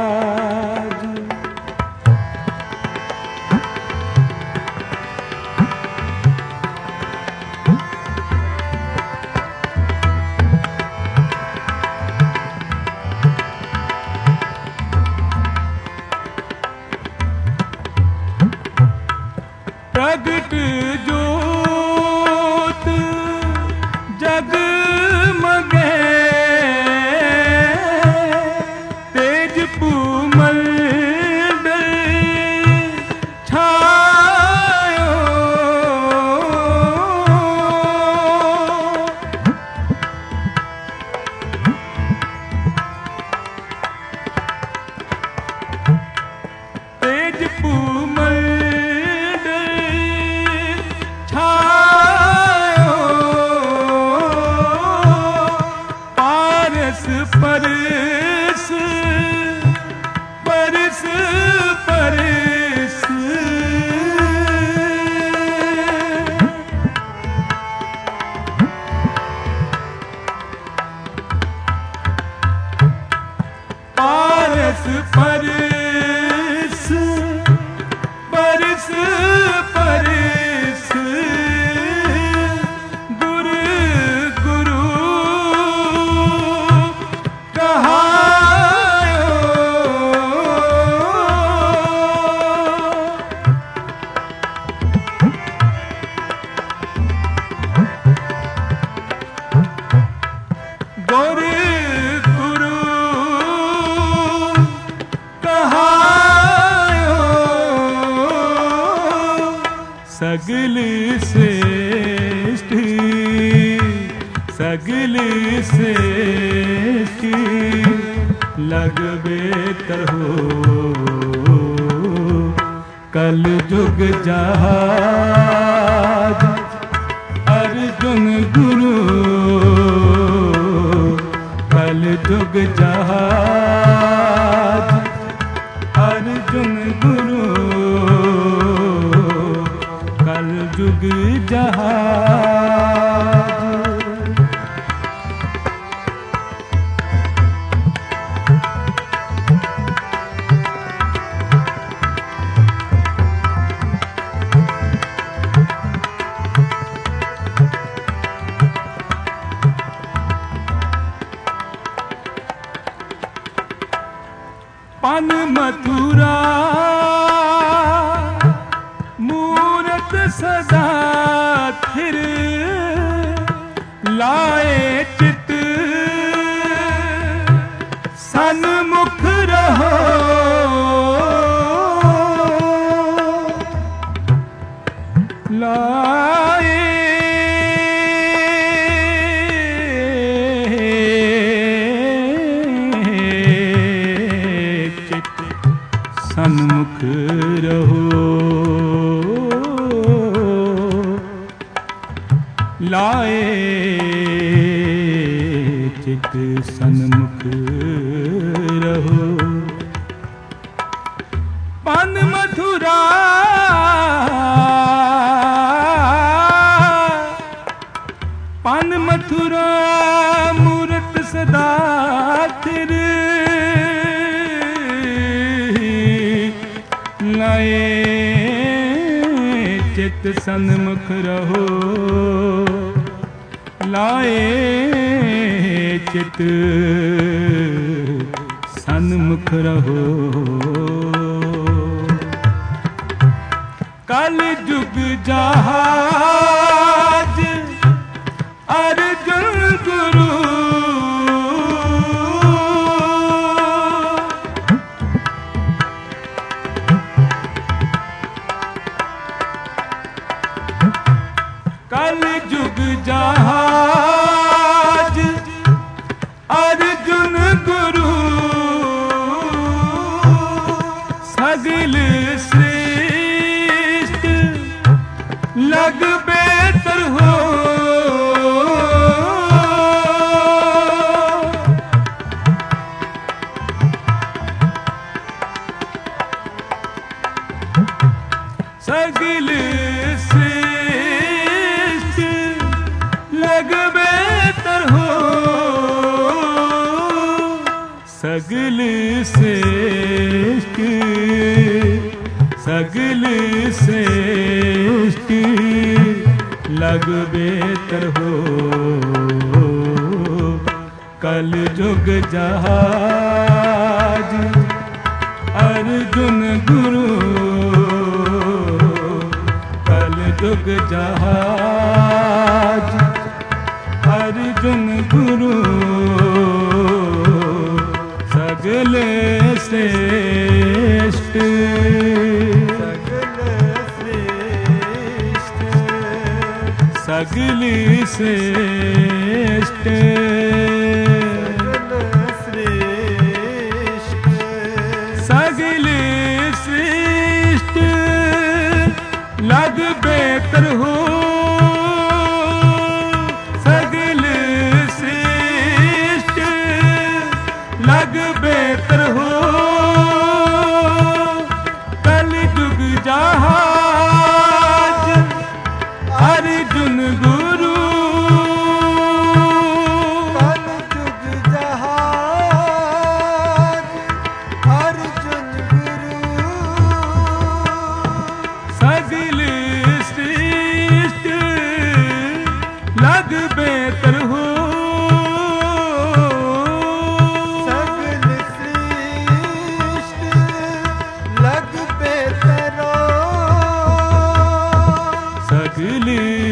प्रगट जोत जगमगे तेज पूमंडल छायो तेज पूमंडल छायो पारस परस परस परस पारस परस परस परस गुरु गुरु कहायो गुरु गुरु कहायो सगल श्रेष्ठ सगल श्रेष्ठ लग बेतर हो कल जुग जहाज अर्जुन गुरु कल जुग जहाज अर्जुन गुरु कल जुग जहाज। पन मथुरा मूरत सदा थिर लाए चित सन्मुख रहो लाए सन्मुख रहो लाए चित सन्मुख रहो पन मथुरा पन मथुरा मूरत सदा थिर लाए चित सन्मुख रहो लाए चित सन्मुख रहो। कल जुग जहाज अर्जुन गुरु, कल जुग जहाज अर्जुन गुरु, सगल श्रेष्ठ लग बेहतर हो। सगल श्रेष्ठ लग बेहतर हो। सगल श्रेष्ठ सगल श्रेष्ठ लग बेहतर हो। कल जुग जहाज अर्जुन गुरु, कल जुग जहाज अर्जुन गुरु, सगल श्रेष्ठ सगल श्रेष्ठ सगल श्रेष्ठ लग बेहतर हो। सगल श्रेष्ठ लग बेहतर हो। कल जुग जहाज अर्जुन गुरु, कल जुग जहाज अर्जुन गुरु, सगल श्रेष्ठ लग बेहतर हो। सगल श्रेष्ठ लग बेहतर हो। सगल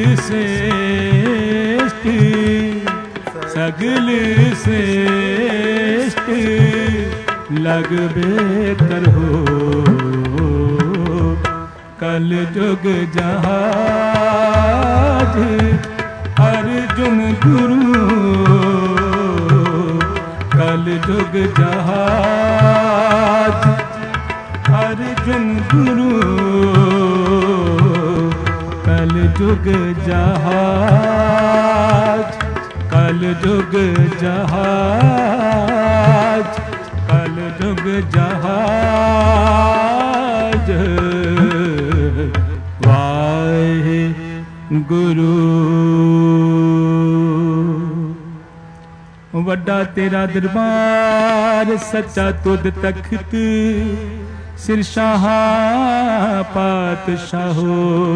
श्रेष्ठ सगल श्रेष्ठ लग बेहतर हो। कल जुग जहाज अर्जुन गुरु, कल जुग जहाज अर्जुन गुरु, कल जुग जहाज कल जुग जहाज कल जुग जहाज वाहे गुरु। वड्डा तेरा दरबार सच्चा तुद तख्त, सिर शाहा पातशाहो।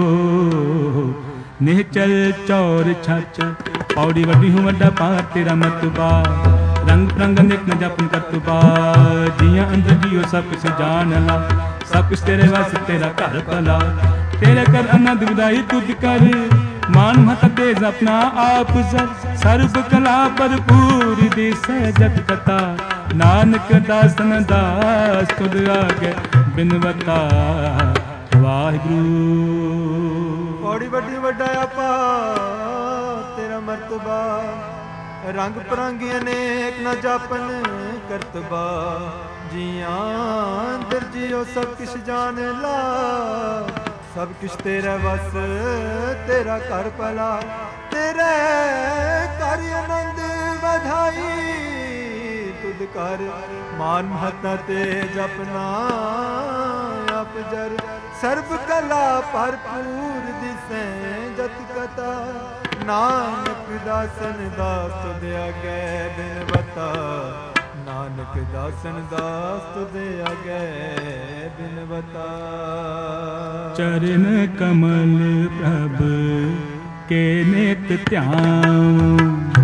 निहचल चौर छच पौड़ी वड्डी हूँ वड्डा पार तेरा मतबा। रंग प्रंग अनेक न जपन करतुबा। जिया अंदर जियो सब कुछ जान ला, सब कुछ तेरे वास्ते तेरा घर भला। तेरे कर आनंद विदाई तुद कर, मान मत तेज अपना आप जब। सर्व कला भरपूर दिस जत कथा, नानक दासन दास तुद आगे बिनवता। वाहिगुरु पौड़ी वड्डी वड्डा आपा तेरा मर्तबा। रंग परांगी अनेक न जापन करतबा। जिया अंदर जियो सब किश जान ला, सब किश तेरा वस तेरा कर भला। तेरे कर आनंद बधाई तुद कर, मान महता तेज अपना आप जर। सर्व कला भरपूर दिसै जत कथा, नानक दासन दास तुद आगे बिनवता। नानक दासन दास तुद आगे बिनवता। चरण कमल प्रभ के नेत ध्यान,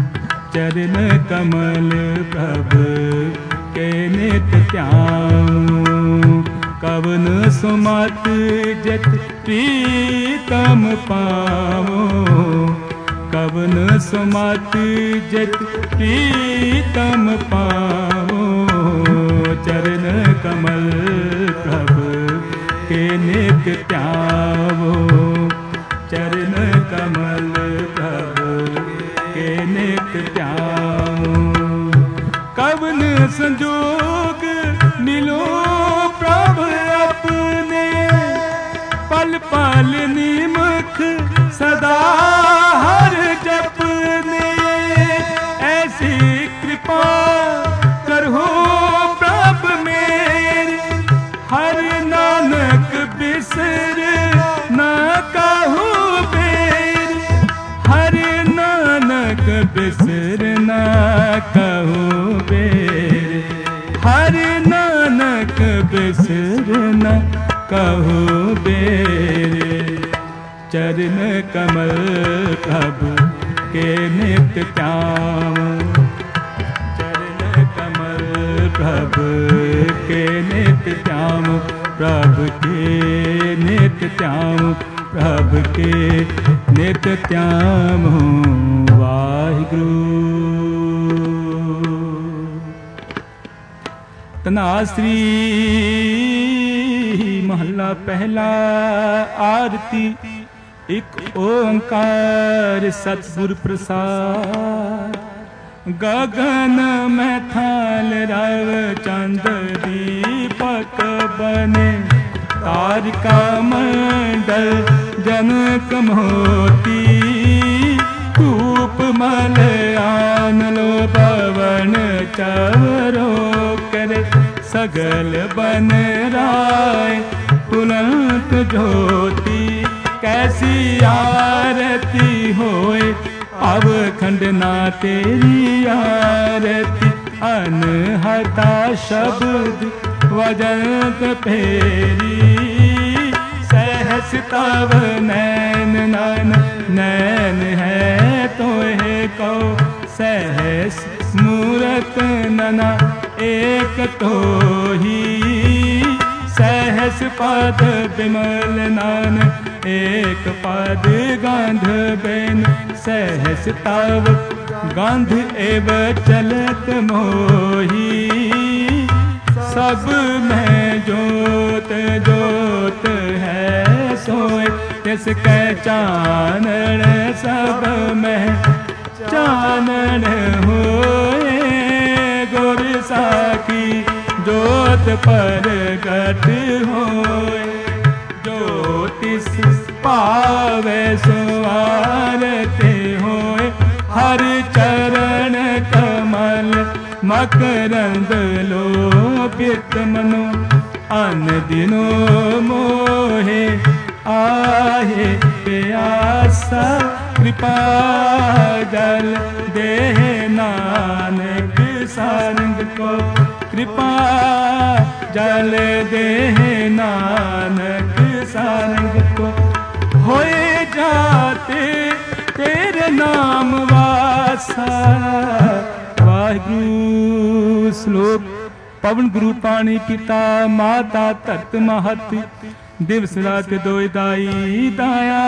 चरण कमल प्रभु के नित ध्याऊं। कवन सुमत जत प्रीतम पावो, कवन सुमत जत प्रीतम पावो। चरण कमल प्रभु के नित ध्यावो, चरण कमल प्रभु के नित ध्यावो। कवन संजोग मिलो प्रभु अपने, पल पल निमुख सदा हर जपने। ऐसी कृपा करहो प्रभु मेरे, हर नानक बिसर न कहू बेर। हर नानक बिसर न कहू बेर, हर नानक बिसर न कहू बेर। चरण कमल प्रभु के नित ध्याऊं, चरण कमल प्रभु के नित ध्याऊं। प्रभु के नित ध्याऊं, प्रभु के नित ध्याऊं। वाहिगुरु। तनाश्री महला पहला। आरती एक ओंकार सतगुर प्रसाद। गगन में थाल रव चंद दीपक बने, तारिका मंडल जनक मोती। धूप मल आन लो पवन चवरो करे, सगल बन राय पुलंत ज्योति। कैसी आरती होए अब खंडना तेरी आरती। अनहता शब्द वजंत फेरी, सहस तव नैन नैन नैन है तोहे को। सहस मूरत नना एक तो ही, सहस पद विमल नान एक पद गांध बेन। सहस तव गांध एव चलत मोही, सब में जोत जोत है सोए। तिसके चानन सब में चानन होए। गुर साखी जोत प्रगट होए, ज्योतिष पावे सुआरते होए। हर चरण कमल मकरंद लोभित मनो। अन दिनो मोहे आहे प्यासा, कृपा जल देह नानक सारंग को। कृपा जल देह नानक सारंग को। होए जाते तेरे नाम वासा। वाहिगुरु। श्लोक। पवन गुरु पानी पिता, माता धरत महत। दिवस रात दोय दाई दाया,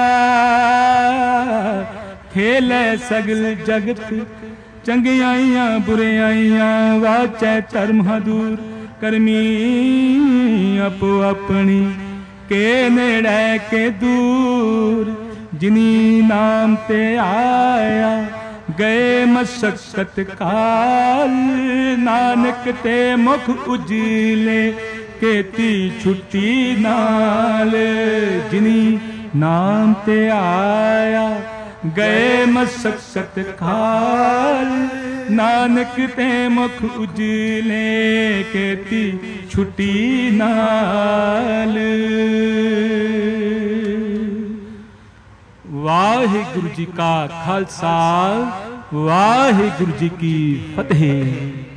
खेलै सगल जगत। चंगियाइयां बुरियाइयां वाचै धर्म दूर। करमी अपो अपनी के नेड़े के दूर। जिनी नाम ते आया गए मशक्कत काल। नानक ते मुख उजले केती छुट्टी नाल। जिनी नाम ते आया गए मशक्कत काल। नानक ते मुख उजले केती छुट्टी नाल। वाहिगुरु जी का खालसा, वाहिगुरु जी की फतेह।